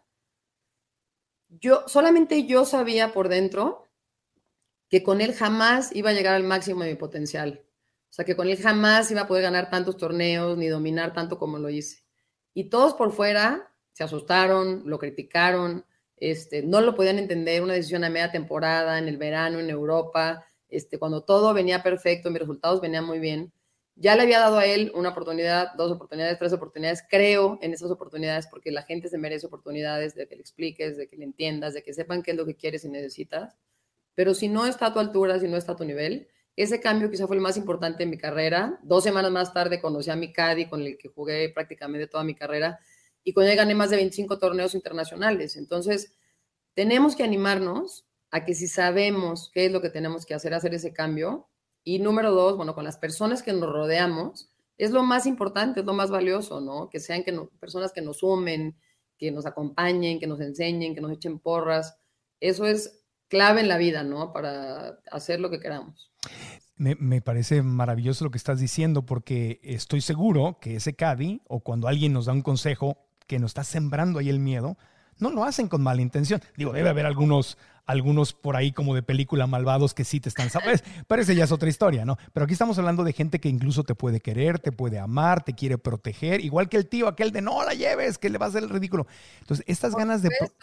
Solamente yo sabía por dentro que con él jamás iba a llegar al máximo de mi potencial. O sea, que con él jamás iba a poder ganar tantos torneos ni dominar tanto como lo hice. Y todos por fuera se asustaron, lo criticaron, no lo podían entender, una decisión a media temporada, en el verano, en Europa, cuando todo venía perfecto, mis resultados venían muy bien. Ya le había dado a él una oportunidad, 2 oportunidades, 3 oportunidades. Creo en esas oportunidades porque la gente se merece oportunidades de que le expliques, de que le entiendas, de que sepan qué es lo que quieres y necesitas. Pero si no está a tu altura, si no está a tu nivel, ese cambio quizá fue el más importante en mi carrera. 2 semanas más tarde conocí a mi caddy, con el que jugué prácticamente toda mi carrera, y con él gané más de 25 torneos internacionales. Entonces, tenemos que animarnos a que si sabemos qué es lo que tenemos que hacer ese cambio. Y número 2, bueno, con las personas que nos rodeamos, es lo más importante, es lo más valioso, ¿no? Que sean personas que nos sumen, que nos acompañen, que nos enseñen, que nos echen porras. Eso es clave en la vida, ¿no? Para hacer lo que queramos. Me parece maravilloso lo que estás diciendo, porque estoy seguro que ese caddy, o cuando alguien nos da un consejo que nos está sembrando ahí el miedo, no lo hacen con mala intención. Digo, debe haber algunos por ahí como de película malvados que sí te están... Pero esa ya es otra historia, ¿no? Pero aquí estamos hablando de gente que incluso te puede querer, te puede amar, te quiere proteger, igual que el tío aquel de no la lleves, que le va a hacer el ridículo. Entonces, estas ganas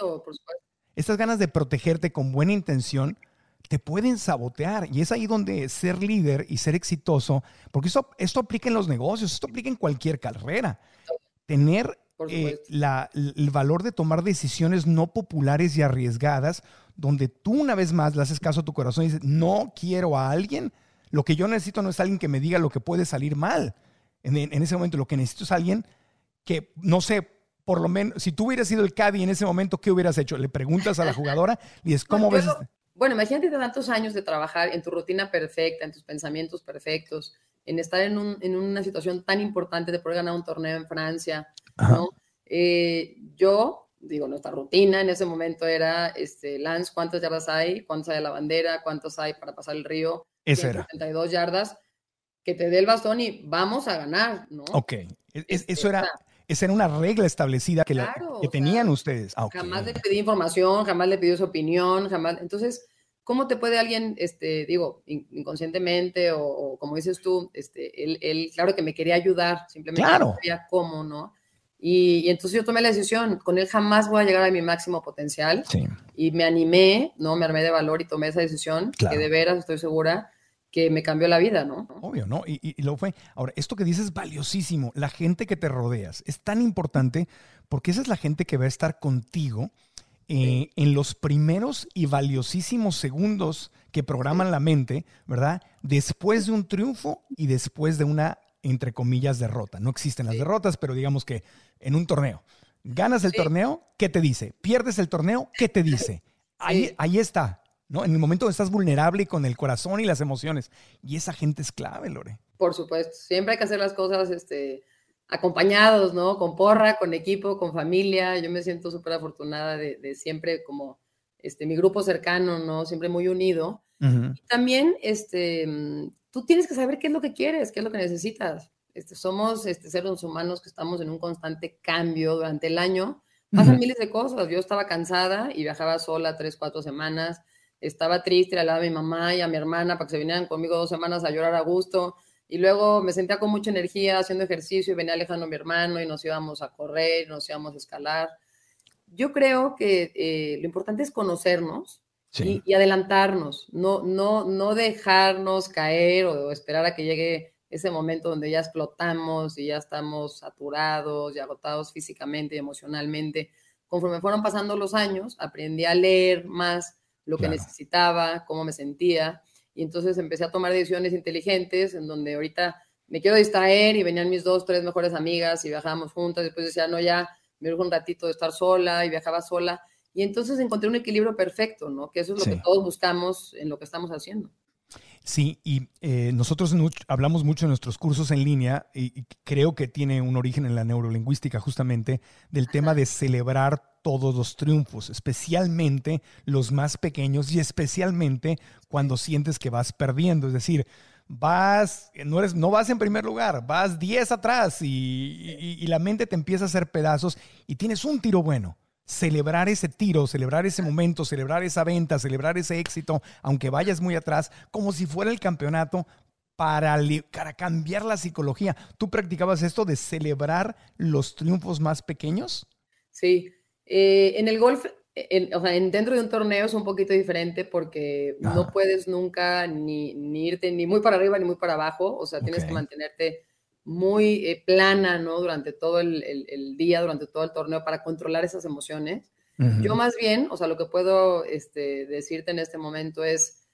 de protegerte con buena intención te pueden sabotear, y es ahí donde ser líder y ser exitoso, porque esto aplica en los negocios, esto aplica en cualquier carrera. Tener el valor de tomar decisiones no populares y arriesgadas, donde tú una vez más le haces caso a tu corazón y dices, no quiero a alguien, lo que yo necesito no es alguien que me diga lo que puede salir mal. En ese momento lo que necesito es alguien que, no sé, por lo menos, si tú hubieras sido el caddy en ese momento, ¿qué hubieras hecho? Le preguntas a la jugadora y dices, ¿cómo ves? Bueno, imagínate tantos años de trabajar en tu rutina perfecta, en tus pensamientos perfectos, en estar en una situación tan importante de poder ganar un torneo en Francia, ¿no? Yo, digo, nuestra rutina en ese momento era, Lance, ¿cuántas yardas hay? ¿Cuántos hay a la bandera? ¿Cuántos hay para pasar el río? Eso era. 72 yardas, que te dé el bastón y vamos a ganar, ¿no? Ok, esa era una regla establecida que tenían ustedes. Okay. Jamás le pedí información, jamás le pidió su opinión, jamás. Entonces, ¿cómo te puede alguien, inconscientemente o como dices tú, él claro que me quería ayudar, simplemente no sabía cómo, ¿no? Y entonces yo tomé la decisión, con él jamás voy a llegar a mi máximo potencial. Sí. Y me animé, ¿no? Me armé de valor y tomé esa decisión, que de veras estoy segura que me cambió la vida, ¿no? Obvio, ¿no? Y lo fue. Ahora, esto que dices es valiosísimo. La gente que te rodeas es tan importante porque esa es la gente que va a estar contigo en los primeros y valiosísimos segundos que programan la mente, ¿verdad? Después de un triunfo y después de una, entre comillas, derrota. No existen las derrotas, pero digamos que en un torneo. Ganas el torneo, ¿qué te dice? Pierdes el torneo, ¿qué te dice? Ahí está. ¿No? En el momento donde estás vulnerable y con el corazón y las emociones. Y esa gente es clave, Lore. Por supuesto. Siempre hay que hacer las cosas acompañados, ¿no? Con porra, con equipo, con familia. Yo me siento súper afortunada de siempre como mi grupo cercano, ¿no? Siempre muy unido. Uh-huh. Y también tú tienes que saber qué es lo que quieres, qué es lo que necesitas. Somos seres humanos que estamos en un constante cambio durante el año. Pasan miles de cosas. Yo estaba cansada y viajaba sola 3-4 semanas. Estaba triste, le hablaba a mi mamá y a mi hermana para que se vinieran conmigo 2 semanas a llorar a gusto. Y luego me sentía con mucha energía haciendo ejercicio y venía alejando a mi hermano y nos íbamos a correr, nos íbamos a escalar. Yo creo que lo importante es conocernos y adelantarnos, no dejarnos caer o esperar a que llegue ese momento donde ya explotamos y ya estamos saturados y agotados físicamente y emocionalmente. Conforme fueron pasando los años, aprendí a leer más lo que necesitaba, cómo me sentía, y entonces empecé a tomar decisiones inteligentes en donde ahorita me quiero distraer y venían mis 2-3 mejores amigas y viajábamos juntas, después decía, no, ya me urge un ratito de estar sola y viajaba sola, y entonces encontré un equilibrio perfecto, ¿no? Que eso es lo que todos buscamos en lo que estamos haciendo. Sí, y nosotros hablamos mucho en nuestros cursos en línea y creo que tiene un origen en la neurolingüística justamente del tema de celebrar todos los triunfos, especialmente los más pequeños y especialmente cuando sientes que vas perdiendo. Es decir, no vas en primer lugar, vas 10 atrás y la mente te empieza a hacer pedazos y tienes un tiro bueno. Celebrar ese tiro, celebrar ese momento, celebrar esa venta, celebrar ese éxito, aunque vayas muy atrás, como si fuera el campeonato para cambiar la psicología. ¿Tú practicabas esto de celebrar los triunfos más pequeños? Sí. En el golf, dentro de un torneo es un poquito diferente porque no puedes nunca ni irte ni muy para arriba ni muy para abajo. O sea, tienes que mantenerte muy plana, ¿no? Durante todo el día, durante todo el torneo para controlar esas emociones. Uh-huh. Yo más bien, o sea, lo que puedo decirte en este momento es,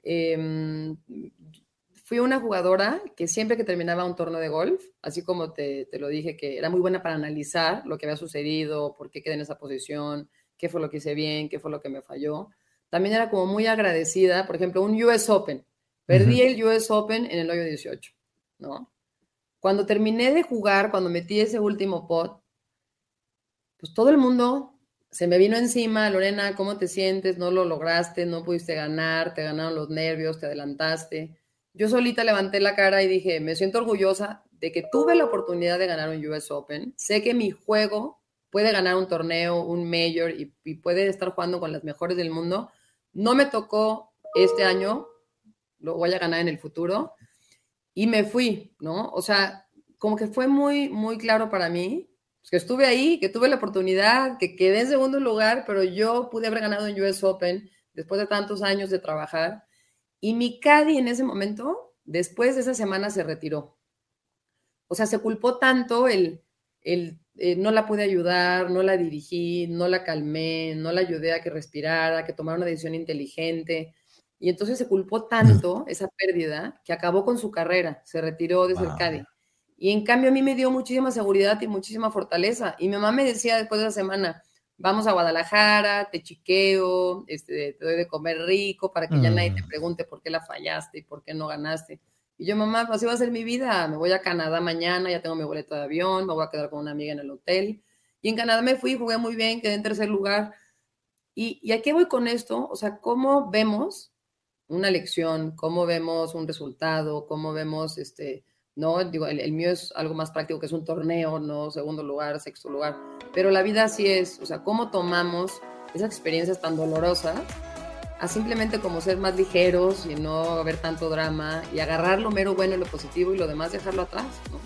fui una jugadora que siempre que terminaba un torneo de golf, así como te lo dije, que era muy buena para analizar lo que había sucedido, por qué quedé en esa posición, qué fue lo que hice bien, qué fue lo que me falló. También era como muy agradecida, por ejemplo, un US Open. Perdí el US Open en el hoyo 18, ¿no? Cuando terminé de jugar, cuando metí ese último pot, pues todo el mundo se me vino encima. Lorena, ¿cómo te sientes? No lo lograste, no pudiste ganar, te ganaron los nervios, te adelantaste. Yo solita levanté la cara y dije, me siento orgullosa de que tuve la oportunidad de ganar un US Open. Sé que mi juego puede ganar un torneo, un major y puede estar jugando con las mejores del mundo. No me tocó este año, lo voy a ganar en el futuro. Y me fui, ¿no? O sea, como que fue muy, muy claro para mí, pues que estuve ahí, que tuve la oportunidad, que quedé en segundo lugar, pero yo pude haber ganado en US Open después de tantos años de trabajar. Y mi caddy en ese momento, después de esa semana, se retiró. O sea, se culpó tanto no la pude ayudar, no la dirigí, no la calmé, no la ayudé a que respirara, que tomara una decisión inteligente. Y entonces se culpó tanto esa pérdida que acabó con su carrera, se retiró desde el caddy. Y en cambio a mí me dio muchísima seguridad y muchísima fortaleza. Y mi mamá me decía después de esa semana, vamos a Guadalajara, te chiqueo, te doy de comer rico para que ya nadie te pregunte por qué la fallaste y por qué no ganaste. Y yo, mamá, pues así va a ser mi vida. Me voy a Canadá mañana, ya tengo mi boleto de avión, me voy a quedar con una amiga en el hotel. Y en Canadá me fui, jugué muy bien, quedé en tercer lugar. ¿Y a qué voy con esto? O sea, ¿cómo vemos una lección, cómo vemos un resultado, cómo vemos, no, digo, el mío es algo más práctico, que es un torneo, no segundo lugar, sexto lugar, pero la vida así es, o sea, cómo tomamos esas experiencias tan dolorosas a simplemente como ser más ligeros y no ver tanto drama y agarrar lo mero bueno y lo positivo y lo demás dejarlo atrás, ¿no?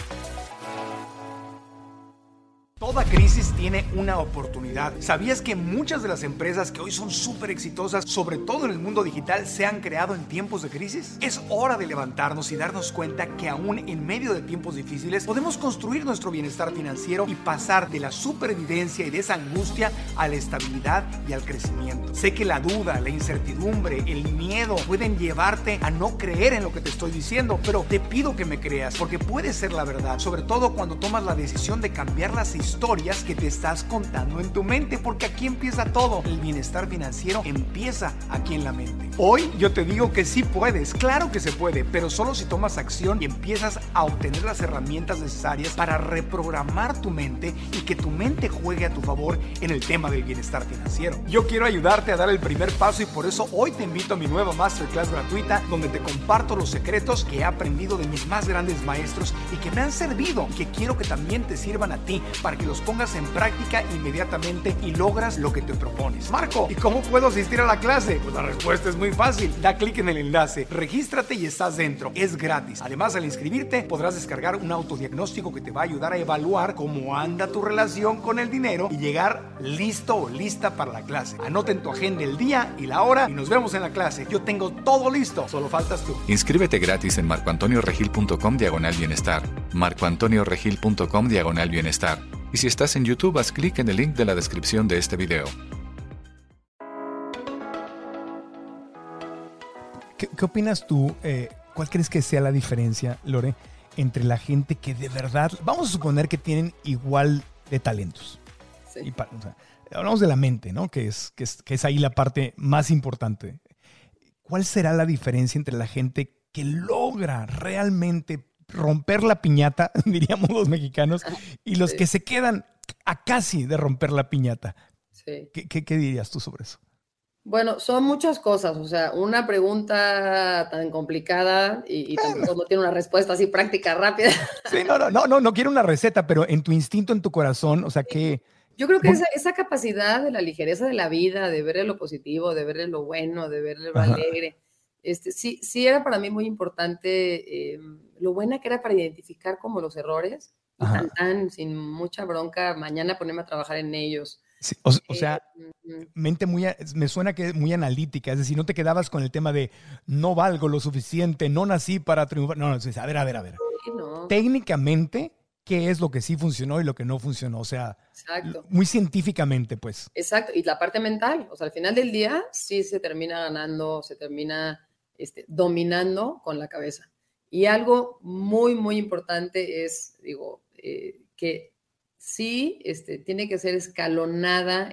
Toda crisis tiene una oportunidad. ¿Sabías que muchas de las empresas que hoy son súper exitosas, sobre todo en el mundo digital, se han creado en tiempos de crisis? Es hora de levantarnos y darnos cuenta que aún en medio de tiempos difíciles podemos construir nuestro bienestar financiero y pasar de la supervivencia y de esa angustia a la estabilidad y al crecimiento. Sé que la duda, la incertidumbre, el miedo pueden llevarte a no creer en lo que te estoy diciendo, pero te pido que me creas porque puede ser la verdad, sobre todo cuando tomas la decisión de cambiar las historias que te estás contando en tu mente, porque aquí empieza todo. El bienestar financiero empieza aquí en la mente. Hoy yo te digo que sí puedes, claro que se puede, pero solo si tomas acción y empiezas a obtener las herramientas necesarias para reprogramar tu mente y que tu mente juegue a tu favor en el tema del bienestar financiero. Yo quiero ayudarte a dar el primer paso y por eso hoy te invito a mi nueva masterclass gratuita donde te comparto los secretos que he aprendido de mis más grandes maestros y que me han servido y que quiero que también te sirvan a ti para que los pongas en práctica inmediatamente y logras lo que te propones. Marco, ¿y cómo puedo asistir a la clase? Pues la respuesta es muy fácil. Da clic en el enlace, regístrate y estás dentro. Es gratis. Además, al inscribirte podrás descargar un autodiagnóstico que te va a ayudar a evaluar cómo anda tu relación con el dinero y llegar listo o lista para la clase. Anota en tu agenda el día y la hora y nos vemos en la clase. Yo tengo todo listo, solo faltas tú. Inscríbete gratis en marcoantonioregil.com/bienestar. marcoantonioregil.com/bienestar. Y si estás en YouTube, haz clic en el link de la descripción de este video. ¿Qué opinas tú? ¿Cuál crees que sea la diferencia, Lore, entre la gente que de verdad, vamos a suponer que tienen igual de talentos? Sí. O sea, hablamos de la mente, ¿no? Que es ahí la parte más importante. ¿Cuál será la diferencia entre la gente que logra realmente romper la piñata, diríamos los mexicanos, y los que se quedan a casi de romper la piñata? Sí. ¿Qué dirías tú sobre eso? Bueno, son muchas cosas, o sea, una pregunta tan complicada y tampoco no tiene una respuesta así práctica, rápida. Sí, no quiero una receta, pero en tu instinto, en tu corazón, o sea, que... Yo creo que esa capacidad de la ligereza de la vida, de ver lo positivo, de ver lo bueno, de ver lo alegre, sí era para mí muy importante lo buena que era para identificar como los errores y sin mucha bronca, mañana ponerme a trabajar en ellos. Sí, o sea, mente me suena que es muy analítica, es decir, no te quedabas con el tema de no valgo lo suficiente, no nací para triunfar. No, a ver. Sí, no. Técnicamente, ¿qué es lo que sí funcionó y lo que no funcionó? O sea, exacto, muy científicamente, pues. Exacto, y la parte mental, o sea, al final del día sí se termina ganando, se termina dominando con la cabeza. Y algo muy, muy importante es, que sí tiene que ser escalonada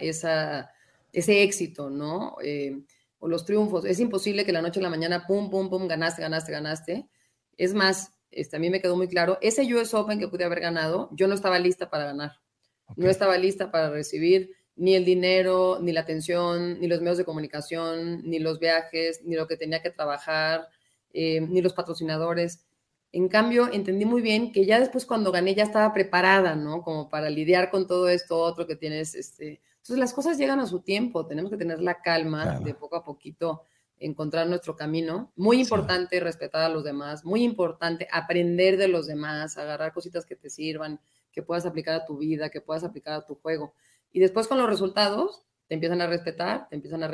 ese éxito, ¿no? O los triunfos. Es imposible que la noche a la mañana, pum, pum, pum, ganaste. Es más, a mí me quedó muy claro, ese US Open que pude haber ganado, yo no estaba lista para ganar. Okay. No estaba lista para recibir ni el dinero, ni la atención, ni los medios de comunicación, ni los viajes, ni lo que tenía que trabajar, ni los patrocinadores. En cambio, entendí muy bien que ya después cuando gané ya estaba preparada, ¿no? Como para lidiar con todo esto otro que tienes. Entonces las cosas llegan a su tiempo, tenemos que tener la calma de poco a poquito encontrar nuestro camino. Muy importante respetar a los demás, muy importante aprender de los demás, agarrar cositas que te sirvan, que puedas aplicar a tu vida, que puedas aplicar a tu juego. Y después con los resultados te empiezan a respetar.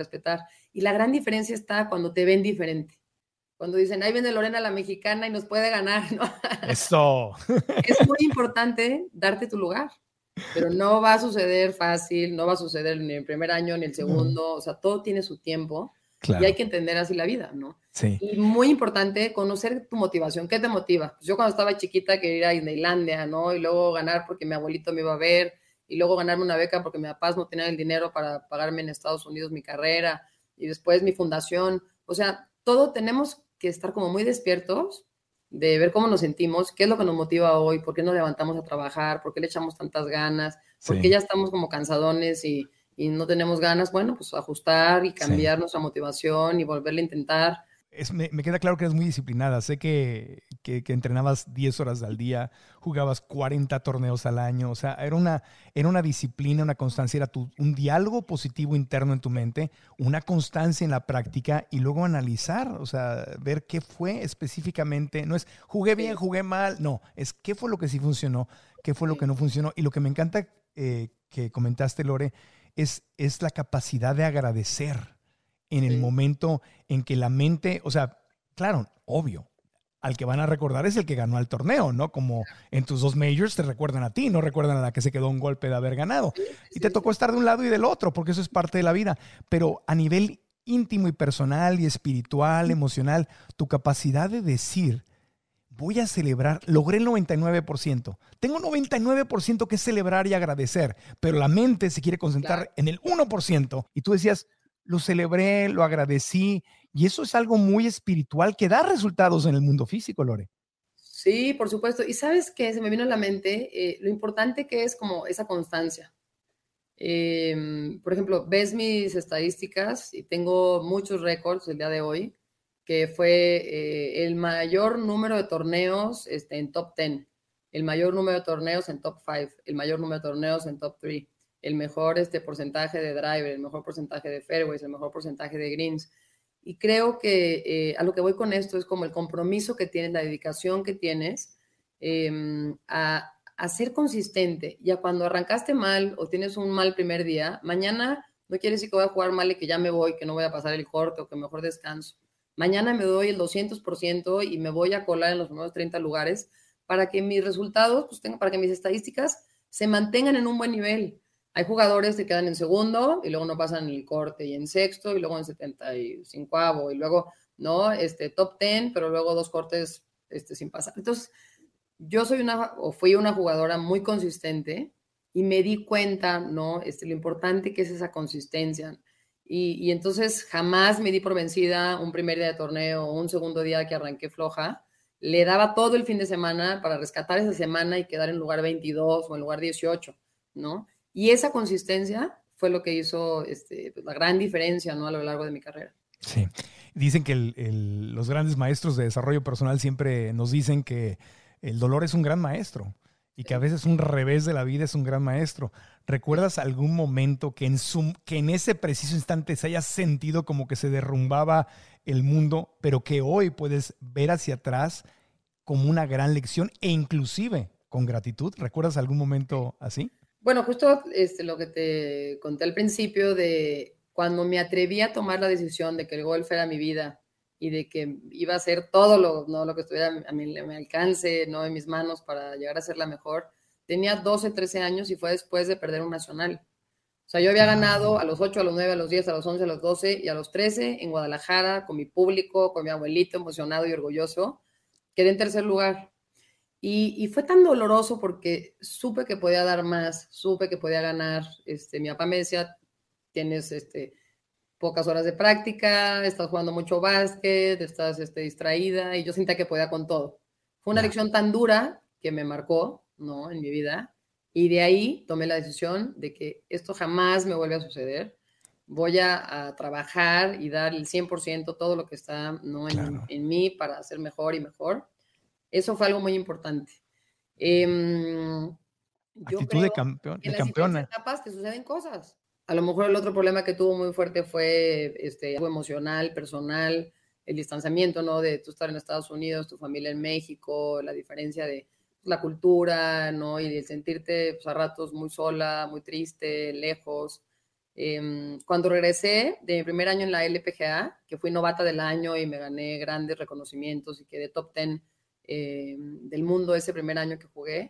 Y la gran diferencia está cuando te ven diferente. Cuando dicen, ahí viene Lorena la mexicana y nos puede ganar, ¿no? Eso. Es muy importante darte tu lugar, pero no va a suceder fácil, no va a suceder ni el primer año ni el segundo, o sea, todo tiene su tiempo. Claro. Y hay que entender así la vida, ¿no? Sí. Y muy importante conocer tu motivación. ¿Qué te motiva? Pues yo cuando estaba chiquita quería ir a Disneylandia, ¿no? Y luego ganar porque mi abuelito me iba a ver, y luego ganarme una beca porque mis papás no tenían el dinero para pagarme en Estados Unidos mi carrera, y después mi fundación. O sea, todo tenemos que estar como muy despiertos de ver cómo nos sentimos, qué es lo que nos motiva hoy, por qué nos levantamos a trabajar, por qué le echamos tantas ganas, por qué ya estamos como cansadones y no tenemos ganas. Bueno, pues ajustar y cambiar nuestra motivación y volverle a intentar. Me queda claro que eres muy disciplinada. Sé que entrenabas 10 horas al día, jugabas 40 torneos al año. O sea, era una disciplina, una constancia, era un diálogo positivo interno en tu mente, una constancia en la práctica y luego analizar, o sea, ver qué fue específicamente. No es jugué bien, jugué mal, no, es qué fue lo que sí funcionó, qué fue lo que no funcionó. Y lo que me encanta que comentaste, Lore, es la capacidad de agradecer en el momento en que la mente, o sea, claro, obvio, al que van a recordar es el que ganó el torneo, ¿no? Como en tus 2 majors te recuerdan a ti, no recuerdan a la que se quedó un golpe de haber ganado. Y te tocó estar de un lado y del otro, porque eso es parte de la vida. Pero a nivel íntimo y personal y espiritual, emocional, tu capacidad de decir, voy a celebrar, logré el 99%. Tengo 99% que celebrar y agradecer, pero la mente se quiere concentrar en el 1%. Y tú decías, lo celebré, lo agradecí, y eso es algo muy espiritual que da resultados en el mundo físico, Lore. Sí, por supuesto. Y ¿sabes qué? Se me vino a la mente lo importante que es como esa constancia. Por ejemplo, ves mis estadísticas y tengo muchos récords el día de hoy, que fue el mayor número de torneos en top 10, el mayor número de torneos en top 5, el mayor número de torneos en top 3, el mejor porcentaje de driver, el mejor porcentaje de fairways, el mejor porcentaje de greens. Y creo que a lo que voy con esto es como el compromiso que tienes, la dedicación que tienes a ser consistente. Ya cuando arrancaste mal o tienes un mal primer día, mañana no quiere decir que voy a jugar mal y que ya me voy, que no voy a pasar el corte o que mejor descanso. Mañana me doy el 200% y me voy a colar en los primeros 30 lugares para que mis resultados, para que mis estadísticas se mantengan en un buen nivel. Hay jugadores que quedan en segundo y luego no pasan el corte, y en sexto y luego en 75avo y luego, ¿no? Top 10, pero luego 2 cortes sin pasar. Entonces, yo fui una jugadora muy consistente y me di cuenta, ¿no? Lo importante que es esa consistencia. Y entonces jamás me di por vencida un primer día de torneo o un segundo día que arranqué floja. Le daba todo el fin de semana para rescatar esa semana y quedar en lugar 22 o en lugar 18, ¿no? Y esa consistencia fue lo que hizo pues, la gran diferencia, ¿no? A lo largo de mi carrera. Sí. Dicen que los grandes maestros de desarrollo personal siempre nos dicen que el dolor es un gran maestro y que a veces un revés de la vida es un gran maestro. ¿Recuerdas algún momento que en ese preciso instante se haya sentido como que se derrumbaba el mundo, pero que hoy puedes ver hacia atrás como una gran lección e inclusive con gratitud? ¿Recuerdas algún momento así? Bueno, justo lo que te conté al principio de cuando me atreví a tomar la decisión de que el golf era mi vida y de que iba a hacer todo lo que estuviera a mi alcance, ¿no? En mis manos para llegar a ser la mejor. Tenía 12, 13 años y fue después de perder un nacional. O sea, yo había ganado a los 8, a los 9, a los 10, a los 11, a los 12 y a los 13 en Guadalajara con mi público, con mi abuelito emocionado y orgulloso. Quedé en tercer lugar. Y fue tan doloroso porque supe que podía dar más, supe que podía ganar. Mi papá me decía, tienes pocas horas de práctica, estás jugando mucho básquet, estás distraída, y yo sentía que podía con todo. Fue una lección tan dura que me marcó, ¿no? En mi vida, y de ahí tomé la decisión de que esto jamás me vuelve a suceder. Voy a trabajar y dar el 100% todo lo que está, ¿no? en mí para ser mejor y mejor. Eso fue algo muy importante. Actitud de campeona. En las diferentes etapas te suceden cosas. A lo mejor el otro problema que tuvo muy fuerte fue algo emocional, personal, el distanciamiento, ¿no? De tú estar en Estados Unidos, tu familia en México, la diferencia de la cultura, ¿no? Y de sentirte pues, a ratos muy sola, muy triste, lejos. Cuando regresé de mi primer año en la LPGA, que fui novata del año y me gané grandes reconocimientos y quedé top 10 del mundo ese primer año que jugué,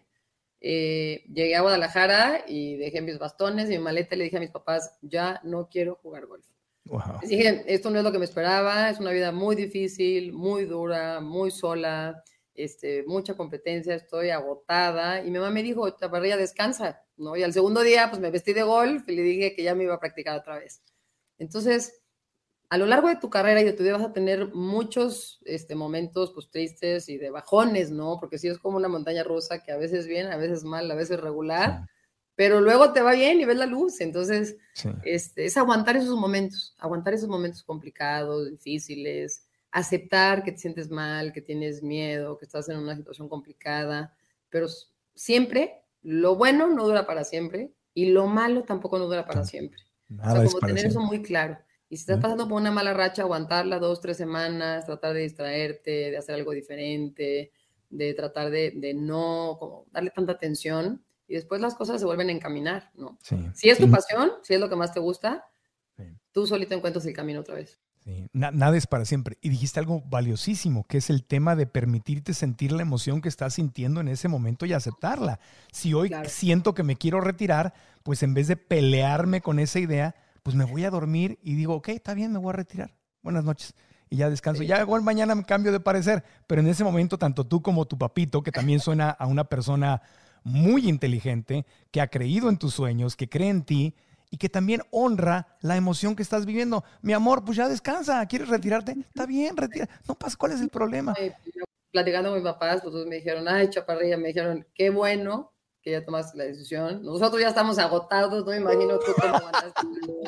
llegué a Guadalajara y dejé mis bastones y mi maleta y le dije a mis papás, ya no quiero jugar golf. Wow. Les dije, esto no es lo que me esperaba, es una vida muy difícil, muy dura, muy sola, mucha competencia, estoy agotada. Y mi mamá me dijo, Chaparrilla, descansa, ¿no? Y al segundo día, pues me vestí de golf y le dije que ya me iba a practicar otra vez. Entonces, a lo largo de tu carrera y de tu vida vas a tener muchos momentos pues, tristes y de bajones, ¿no? Porque sí es como una montaña rusa que a veces bien, a veces mal, a veces regular, sí. Pero luego te va bien y ves la luz. Entonces, sí. Es aguantar esos momentos complicados, difíciles, aceptar que te sientes mal, que tienes miedo, que estás en una situación complicada, pero siempre lo bueno no dura para siempre y lo malo tampoco no dura para siempre. Nada, o sea, como tener siempre. Eso muy claro. Y si estás pasando por una mala racha, aguantarla 2, 3 semanas, tratar de distraerte, de hacer algo diferente, de tratar de no como darle tanta atención y después las cosas se vuelven a encaminar, ¿no? Sí. Si es tu pasión, si es lo que más te gusta, sí. Tú solito encuentras el camino otra vez. Sí. Nada es para siempre. Y dijiste algo valiosísimo, que es el tema de permitirte sentir la emoción que estás sintiendo en ese momento y aceptarla. Si hoy siento que me quiero retirar, pues en vez de pelearme con esa idea, pues me voy a dormir y digo, ok, está bien, me voy a retirar. Buenas noches. Y ya descanso. Sí. Ya igual mañana me cambio de parecer. Pero en ese momento, tanto tú como tu papito, que también suena a una persona muy inteligente, que ha creído en tus sueños, que cree en ti y que también honra la emoción que estás viviendo. Mi amor, pues ya descansa. ¿Quieres retirarte? Está bien, retira. No pasa, ¿cuál es el problema? Platicando con mis papás, pues me dijeron, ay, Chaparrilla, me dijeron, qué bueno que ya tomaste la decisión. Nosotros ya estamos agotados, no me imagino tú cómo aguantaste.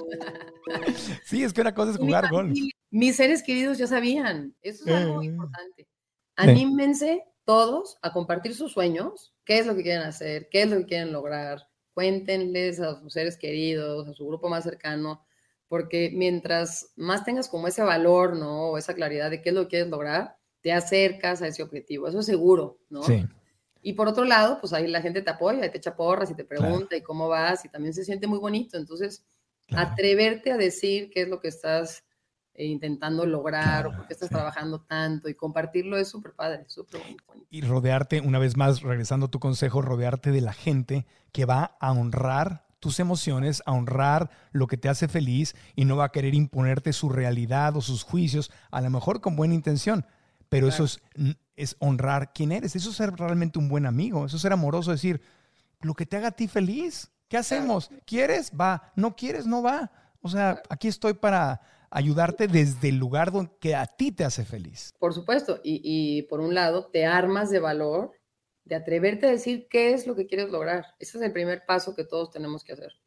Sí, es que una cosa es jugar golf. Mis seres queridos ya sabían. Eso es algo importante. Anímense todos a compartir sus sueños, qué es lo que quieren hacer, qué es lo que quieren lograr. Cuéntenles a sus seres queridos, a su grupo más cercano, porque mientras más tengas como ese valor, ¿no? O esa claridad de qué es lo que quieres lograr, te acercas a ese objetivo. Eso es seguro, ¿no? Sí. Y por otro lado, pues ahí la gente te apoya, y te echa porras y te pregunta y cómo vas y también se siente muy bonito. Entonces, atreverte a decir qué es lo que estás intentando lograr o por qué estás trabajando tanto y compartirlo es súper padre, súper bonito. Y rodearte, una vez más, regresando a tu consejo, rodearte de la gente que va a honrar tus emociones, a honrar lo que te hace feliz y no va a querer imponerte su realidad o sus juicios, a lo mejor con buena intención. Pero eso es honrar quién eres. Eso es ser realmente un buen amigo. Eso es ser amoroso. Decir, lo que te haga a ti feliz. ¿Qué hacemos? ¿Quieres? Va. ¿No quieres? No va. O sea, aquí estoy para ayudarte desde el lugar que a ti te hace feliz. Por supuesto. Y por un lado, te armas de valor de atreverte a decir qué es lo que quieres lograr. Ese es el primer paso que todos tenemos que hacer.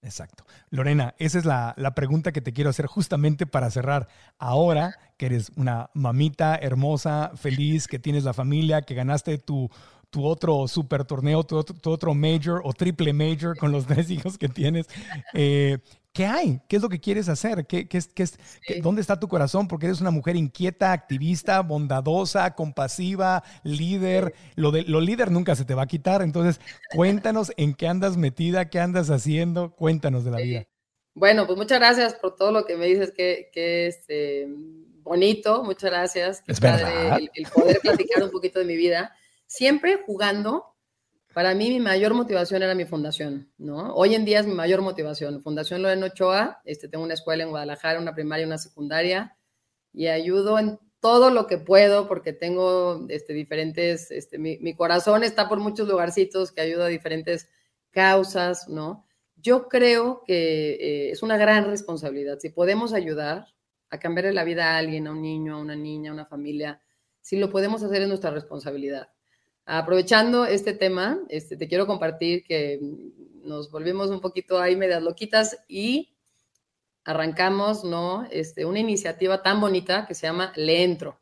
Exacto. Lorena, esa es la pregunta que te quiero hacer justamente para cerrar. Ahora que eres una mamita hermosa, feliz, que tienes la familia, que ganaste tu otro super torneo, tu otro major o triple major con los 3 hijos que tienes, ¿qué hay? ¿Qué es lo que quieres hacer? ¿Dónde está tu corazón? Porque eres una mujer inquieta, activista, bondadosa, compasiva, líder. Lo líder nunca se te va a quitar. Entonces, cuéntanos en qué andas metida, qué andas haciendo. Cuéntanos de la vida. Bueno, pues muchas gracias por todo lo que me dices, que bonito. Muchas gracias. Es verdad. El poder platicar un poquito de mi vida. Siempre jugando. Para mí, mi mayor motivación era mi fundación, ¿no? Hoy en día es mi mayor motivación. Fundación Lorena Ochoa, tengo una escuela en Guadalajara, una primaria y una secundaria, y ayudo en todo lo que puedo porque tengo diferentes, mi corazón está por muchos lugarcitos que ayudo a diferentes causas, ¿no? Yo creo que es una gran responsabilidad. Si podemos ayudar a cambiarle la vida a alguien, a un niño, a una niña, a una familia, si lo podemos hacer es nuestra responsabilidad. Aprovechando este tema, te quiero compartir que nos volvimos un poquito ahí medias loquitas y arrancamos, ¿no? Una iniciativa tan bonita que se llama Le Entro.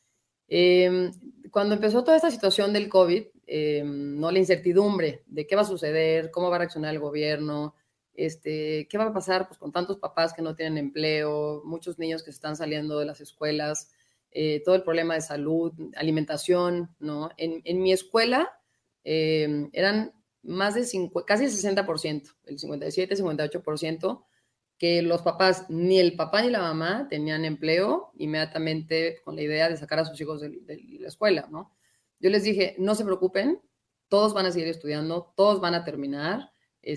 Cuando empezó toda esta situación del COVID, ¿no? La incertidumbre de qué va a suceder, cómo va a reaccionar el gobierno, qué va a pasar pues, con tantos papás que no tienen empleo, muchos niños que se están saliendo de las escuelas, todo el problema de salud, alimentación, ¿no? En mi escuela eran más de casi el 60%, el 57, 58%, que los papás, ni el papá ni la mamá tenían empleo inmediatamente con la idea de sacar a sus hijos de la escuela, ¿no? Yo les dije, no se preocupen, todos van a seguir estudiando, todos van a terminar,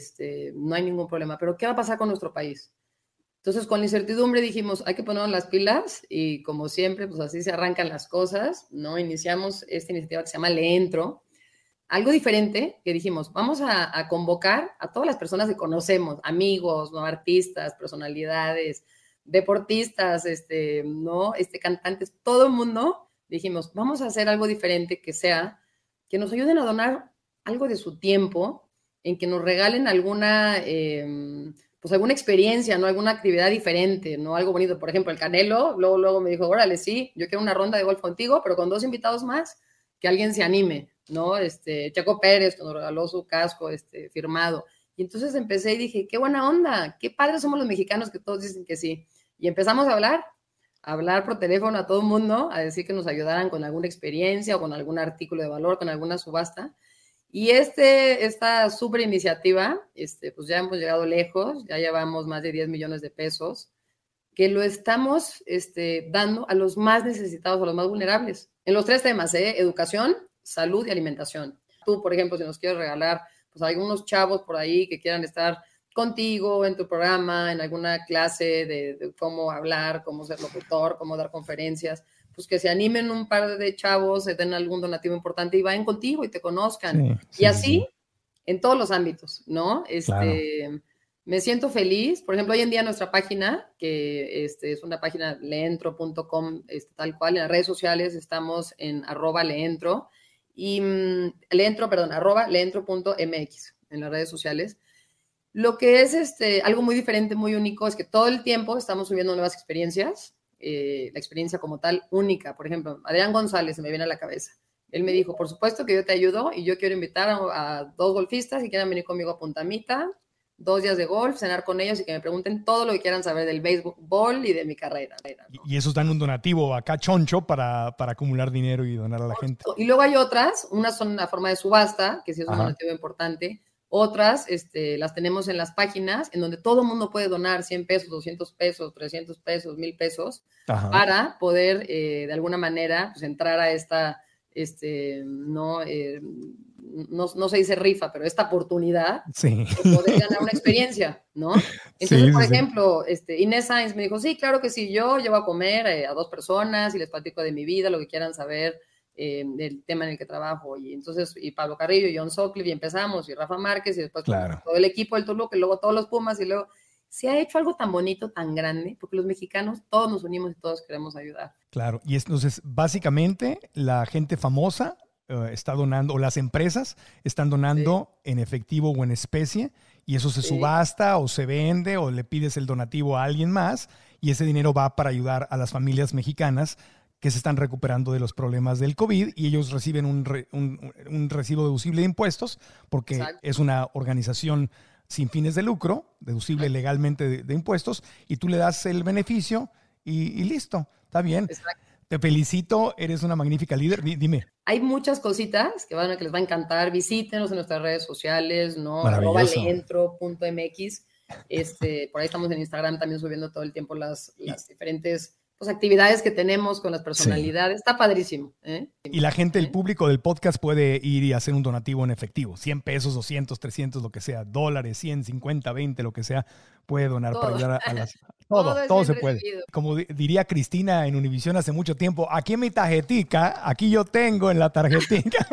no hay ningún problema, pero ¿qué va a pasar con nuestro país? Entonces, con la incertidumbre dijimos, hay que ponernos las pilas y como siempre, pues así se arrancan las cosas, ¿no? Iniciamos esta iniciativa que se llama Le Entro. Algo diferente que dijimos, vamos a convocar a todas las personas que conocemos, amigos, ¿no? Artistas, personalidades, deportistas, ¿no? Cantantes, todo el mundo. Dijimos, vamos a hacer algo diferente que nos ayuden a donar algo de su tiempo, en que nos regalen alguna experiencia, ¿no? Alguna actividad diferente, ¿no? Algo bonito. Por ejemplo, el Canelo, luego me dijo, órale, sí, yo quiero una ronda de golf contigo, pero con 2 invitados más, que alguien se anime, ¿no? Checo Pérez, que nos regaló su casco, firmado. Y entonces empecé y dije, qué buena onda, qué padres somos los mexicanos que todos dicen que sí. Y empezamos a hablar por teléfono a todo el mundo, a decir que nos ayudaran con alguna experiencia o con algún artículo de valor, con alguna subasta. Y esta súper iniciativa, pues ya hemos llegado lejos, ya llevamos más de 10 millones de pesos, que lo estamos dando a los más necesitados, a los más vulnerables, en los 3 temas, educación, salud y alimentación. Tú, por ejemplo, si nos quieres regalar, pues algunos chavos por ahí que quieran estar contigo en tu programa, en alguna clase de cómo hablar, cómo ser locutor, cómo dar conferencias, pues que se animen un par de chavos, se den algún donativo importante y vayan contigo y te conozcan. Sí, y así, en todos los ámbitos, ¿no? Claro. Me siento feliz. Por ejemplo, hoy en día nuestra página, que es una página leentro.com, tal cual, en las redes sociales estamos en @leentro y @leentro.mx en las redes sociales. Lo que es algo muy diferente, muy único, es que todo el tiempo estamos subiendo nuevas experiencias, la experiencia como tal única. Por ejemplo, Adrián González se me viene a la cabeza. Él me dijo, por supuesto que yo te ayudo y yo quiero invitar a 2 golfistas que quieran venir conmigo a Punta Mita, 2 días de golf, cenar con ellos y que me pregunten todo lo que quieran saber del béisbol y de mi carrera, ¿no? Y esos dan un donativo acá choncho para acumular dinero y donar a la gente. Y luego hay otras, unas son una forma de subasta, que sí es un donativo importante. Otras las tenemos en las páginas en donde todo el mundo puede donar 100 pesos, 200 pesos, 300 pesos, 1,000 pesos para poder de alguna manera pues, entrar a esta, no se dice rifa, pero esta oportunidad de poder ganar una experiencia, ¿no? Entonces, por ejemplo, Inés Sainz me dijo, sí, claro que sí, yo llevo a comer a 2 personas y les platico de mi vida, lo que quieran saber, del tema en el que trabajo, y entonces, y Pablo Carrillo, y John Sutcliffe, y empezamos, y Rafa Márquez, y después todo el equipo del Toluca, y luego todos los Pumas, y luego se ha hecho algo tan bonito, tan grande, porque los mexicanos todos nos unimos y todos queremos ayudar. Claro, y entonces básicamente la gente famosa está donando, o las empresas están donando en efectivo o en especie, y eso se subasta o se vende o le pides el donativo a alguien más y ese dinero va para ayudar a las familias mexicanas que se están recuperando de los problemas del COVID y ellos reciben un recibo deducible de impuestos porque es una organización sin fines de lucro, deducible legalmente de impuestos, y tú le das el beneficio y listo, está bien. Exacto. Te felicito, eres una magnífica líder. Dime. Hay muchas cositas que les va a encantar. Visítenos en nuestras redes sociales, ¿no? @leentro.mx. Por ahí estamos en Instagram también subiendo todo el tiempo las diferentes actividades que tenemos con las personalidades. Está padrísimo. Y la gente, el público del podcast puede ir y hacer un donativo en efectivo. 100 pesos, 200, 300, lo que sea. Dólares, 100, 50, 20, lo que sea. Puede donar para ayudar a las... Todo se puede. Como diría Cristina en Univisión hace mucho tiempo, aquí en mi tarjetica, aquí yo tengo en la tarjetica.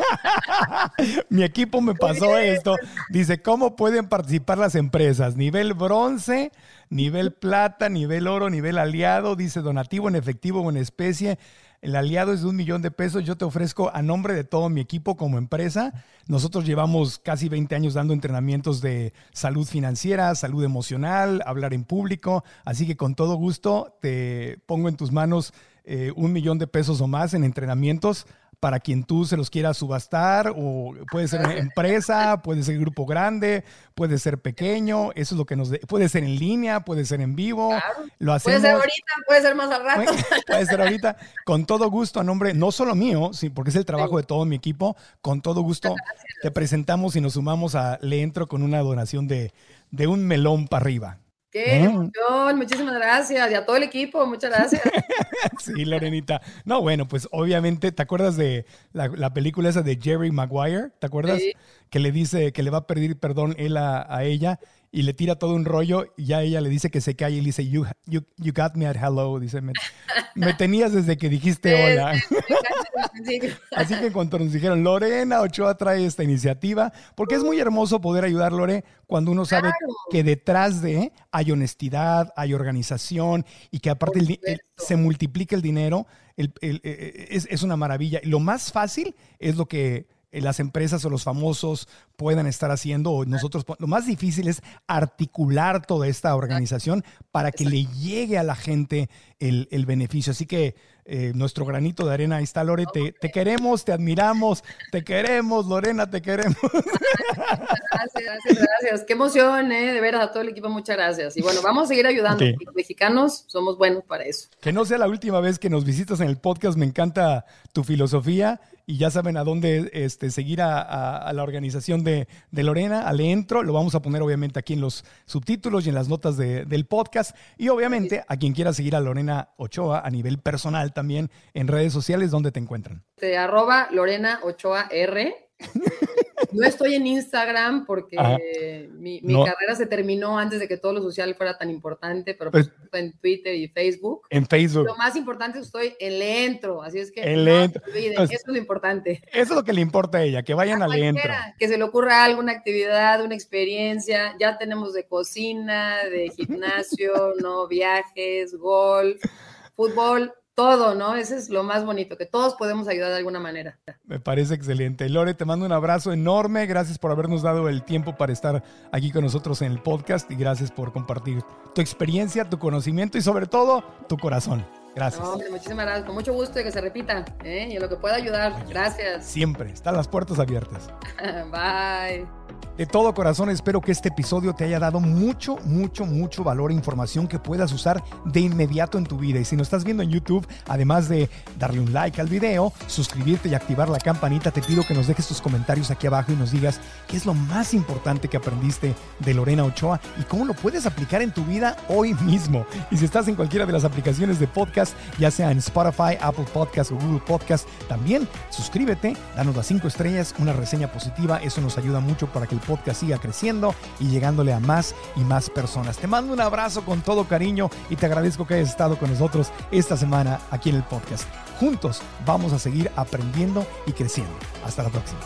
Mi equipo me pasó esto. Dice, ¿cómo pueden participar las empresas? Nivel bronce, nivel plata, nivel oro, nivel aliado. Dice donativo en efectivo o en especie. El aliado es de $1,000,000. Yo te ofrezco a nombre de todo mi equipo como empresa. Nosotros llevamos casi 20 años dando entrenamientos de salud financiera, salud emocional, hablar en público. Así que con todo gusto te pongo en tus manos $1,000,000 o más en entrenamientos para quien tú se los quieras subastar, o puede ser una empresa, puede ser grupo grande, puede ser pequeño, eso es lo que puede ser en línea, puede ser en vivo. Claro. Lo hacemos. Puede ser ahorita, puede ser más al rato. Puede ser ahorita, con todo gusto, a nombre, no solo mío, sí, porque es el trabajo de todo mi equipo, con todo gusto te presentamos y nos sumamos a Le Entro con una donación de un melón para arriba. ¡Qué emoción! Muchísimas gracias. Y a todo el equipo, muchas gracias. Sí, Lorenita. No, bueno, pues obviamente, ¿te acuerdas de la película esa de Jerry Maguire? ¿Te acuerdas? Sí. Que le dice que le va a pedir perdón él a ella y le tira todo un rollo y ya ella le dice que se calle y le dice, you got me at hello. Dice, me tenías desde que dijiste hola. Así que cuando nos dijeron, Lorena Ochoa trae esta iniciativa, porque es muy hermoso poder ayudar, Lore, cuando uno sabe que detrás de hay honestidad, hay organización y que aparte se multiplica el dinero, es una maravilla. Y lo más fácil es lo que las empresas o los famosos puedan estar haciendo, o nosotros, lo más difícil es articular toda esta organización para que le llegue a la gente el beneficio. Así que nuestro granito de arena, ahí está, Lore, te queremos, te admiramos, te queremos, Lorena, te queremos. Gracias. Qué emoción, de veras, a todo el equipo, muchas gracias. Y bueno, vamos a seguir ayudando. Okay. Los mexicanos somos buenos para eso. Que no sea la última vez que nos visitas en el podcast, me encanta tu filosofía. Y ya saben a dónde seguir a la organización de Lorena, a Le Entro. Lo vamos a poner obviamente aquí en los subtítulos y en las notas del podcast. Y obviamente a quien quiera seguir a Lorena Ochoa a nivel personal también en redes sociales, ¿dónde te encuentran? @Lorena Ochoa R. No estoy en Instagram porque mi carrera se terminó antes de que todo lo social fuera tan importante, pero pues en Twitter y Facebook. En Facebook. Lo más importante es que estoy en Le Entro, así es que no se olviden, eso es lo importante. Eso es lo que le importa a ella, que vayan a Le Entro. Que se le ocurra alguna actividad, una experiencia, ya tenemos de cocina, de gimnasio, ¿no? Viajes, golf, fútbol. Todo, ¿no? Ese es lo más bonito, que todos podemos ayudar de alguna manera. Me parece excelente. Lore, te mando un abrazo enorme. Gracias por habernos dado el tiempo para estar aquí con nosotros en el podcast y gracias por compartir tu experiencia, tu conocimiento y sobre todo tu corazón. Gracias. No, muchísimas gracias. Con mucho gusto de que se repita, y en lo que pueda ayudar. Gracias. Siempre. Están las puertas abiertas. Bye. De todo corazón espero que este episodio te haya dado mucho valor e información que puedas usar de inmediato en tu vida. Y si nos estás viendo en YouTube, además de darle un like al video, suscribirte y activar la campanita, te pido que nos dejes tus comentarios aquí abajo y nos digas qué es lo más importante que aprendiste de Lorena Ochoa y cómo lo puedes aplicar en tu vida hoy mismo. Y si estás en cualquiera de las aplicaciones de podcast, ya sea en Spotify, Apple Podcast o Google Podcast, también suscríbete, danos las 5 estrellas, una reseña positiva, eso nos ayuda mucho para que el podcast siga creciendo y llegándole a más y más personas. Te mando un abrazo con todo cariño y te agradezco que hayas estado con nosotros esta semana aquí en el podcast. Juntos vamos a seguir aprendiendo y creciendo. Hasta la próxima.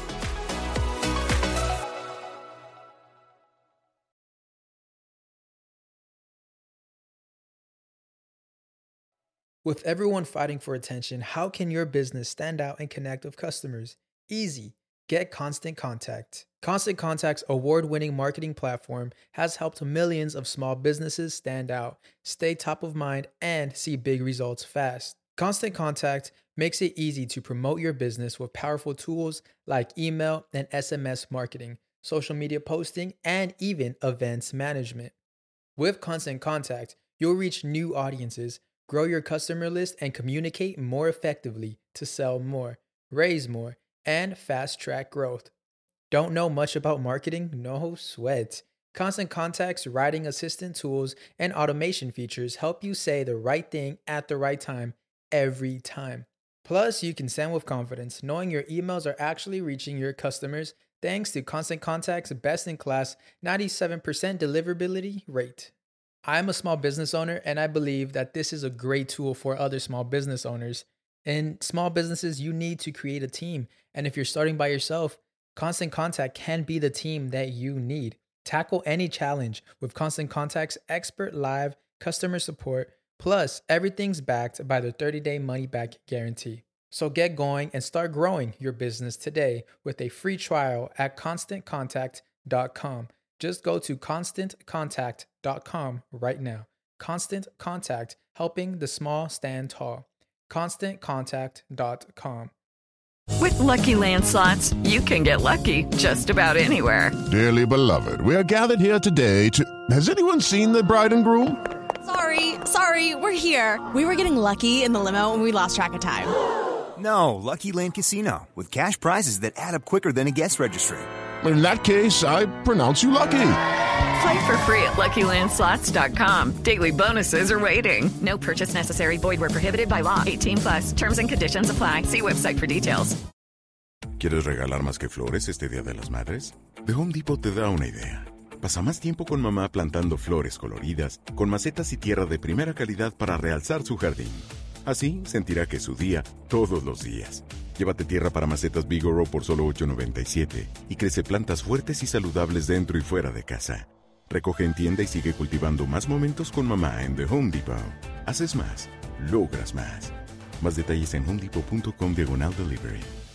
With everyone fighting for attention, how can your business stand out and connect with customers? Easy. Get Constant Contact. Constant Contact's award-winning marketing platform has helped millions of small businesses stand out, stay top of mind, and see big results fast. Constant Contact makes it easy to promote your business with powerful tools like email and SMS marketing, social media posting, and even events management. With Constant Contact, you'll reach new audiences, grow your customer list, and communicate more effectively to sell more, raise more, and fast-track growth. Don't know much about marketing? No sweat. Constant Contact's writing assistant tools and automation features help you say the right thing at the right time every time. Plus, you can send with confidence, knowing your emails are actually reaching your customers thanks to Constant Contact's best-in-class 97% deliverability rate. I'm a small business owner, and I believe that this is a great tool for other small business owners. In small businesses, you need to create a team, and if you're starting by yourself, Constant Contact can be the team that you need. Tackle any challenge with Constant Contact's expert live customer support, plus everything's backed by the 30-day money-back guarantee. So get going and start growing your business today with a free trial at ConstantContact.com. Just go to ConstantContact.com right now. Constant Contact, helping the small stand tall. ConstantContact.com. With Lucky Land Slots, you can get lucky just about anywhere. Dearly beloved, we are gathered here today to... Has anyone seen the bride and groom? Sorry, we're here. We were getting lucky in the limo and we lost track of time. No, Lucky Land Casino, with cash prizes that add up quicker than a guest registry. In that case, I pronounce you lucky. Play for free at LuckyLandSlots.com. Daily bonuses are waiting. No purchase necessary. Void where prohibited by law. 18+. Terms and conditions apply. See website for details. ¿Quieres regalar más que flores este Día de las Madres? The Home Depot te da una idea. Pasa más tiempo con mamá plantando flores coloridas, con macetas y tierra de primera calidad para realzar su jardín. Así sentirá que es su día todos los días. Llévate tierra para macetas Bigoro por solo $8.97 y crece plantas fuertes y saludables dentro y fuera de casa. Recoge en tienda y sigue cultivando más momentos con mamá en The Home Depot. Haces más, logras más. Más detalles en homedepot.com/delivery.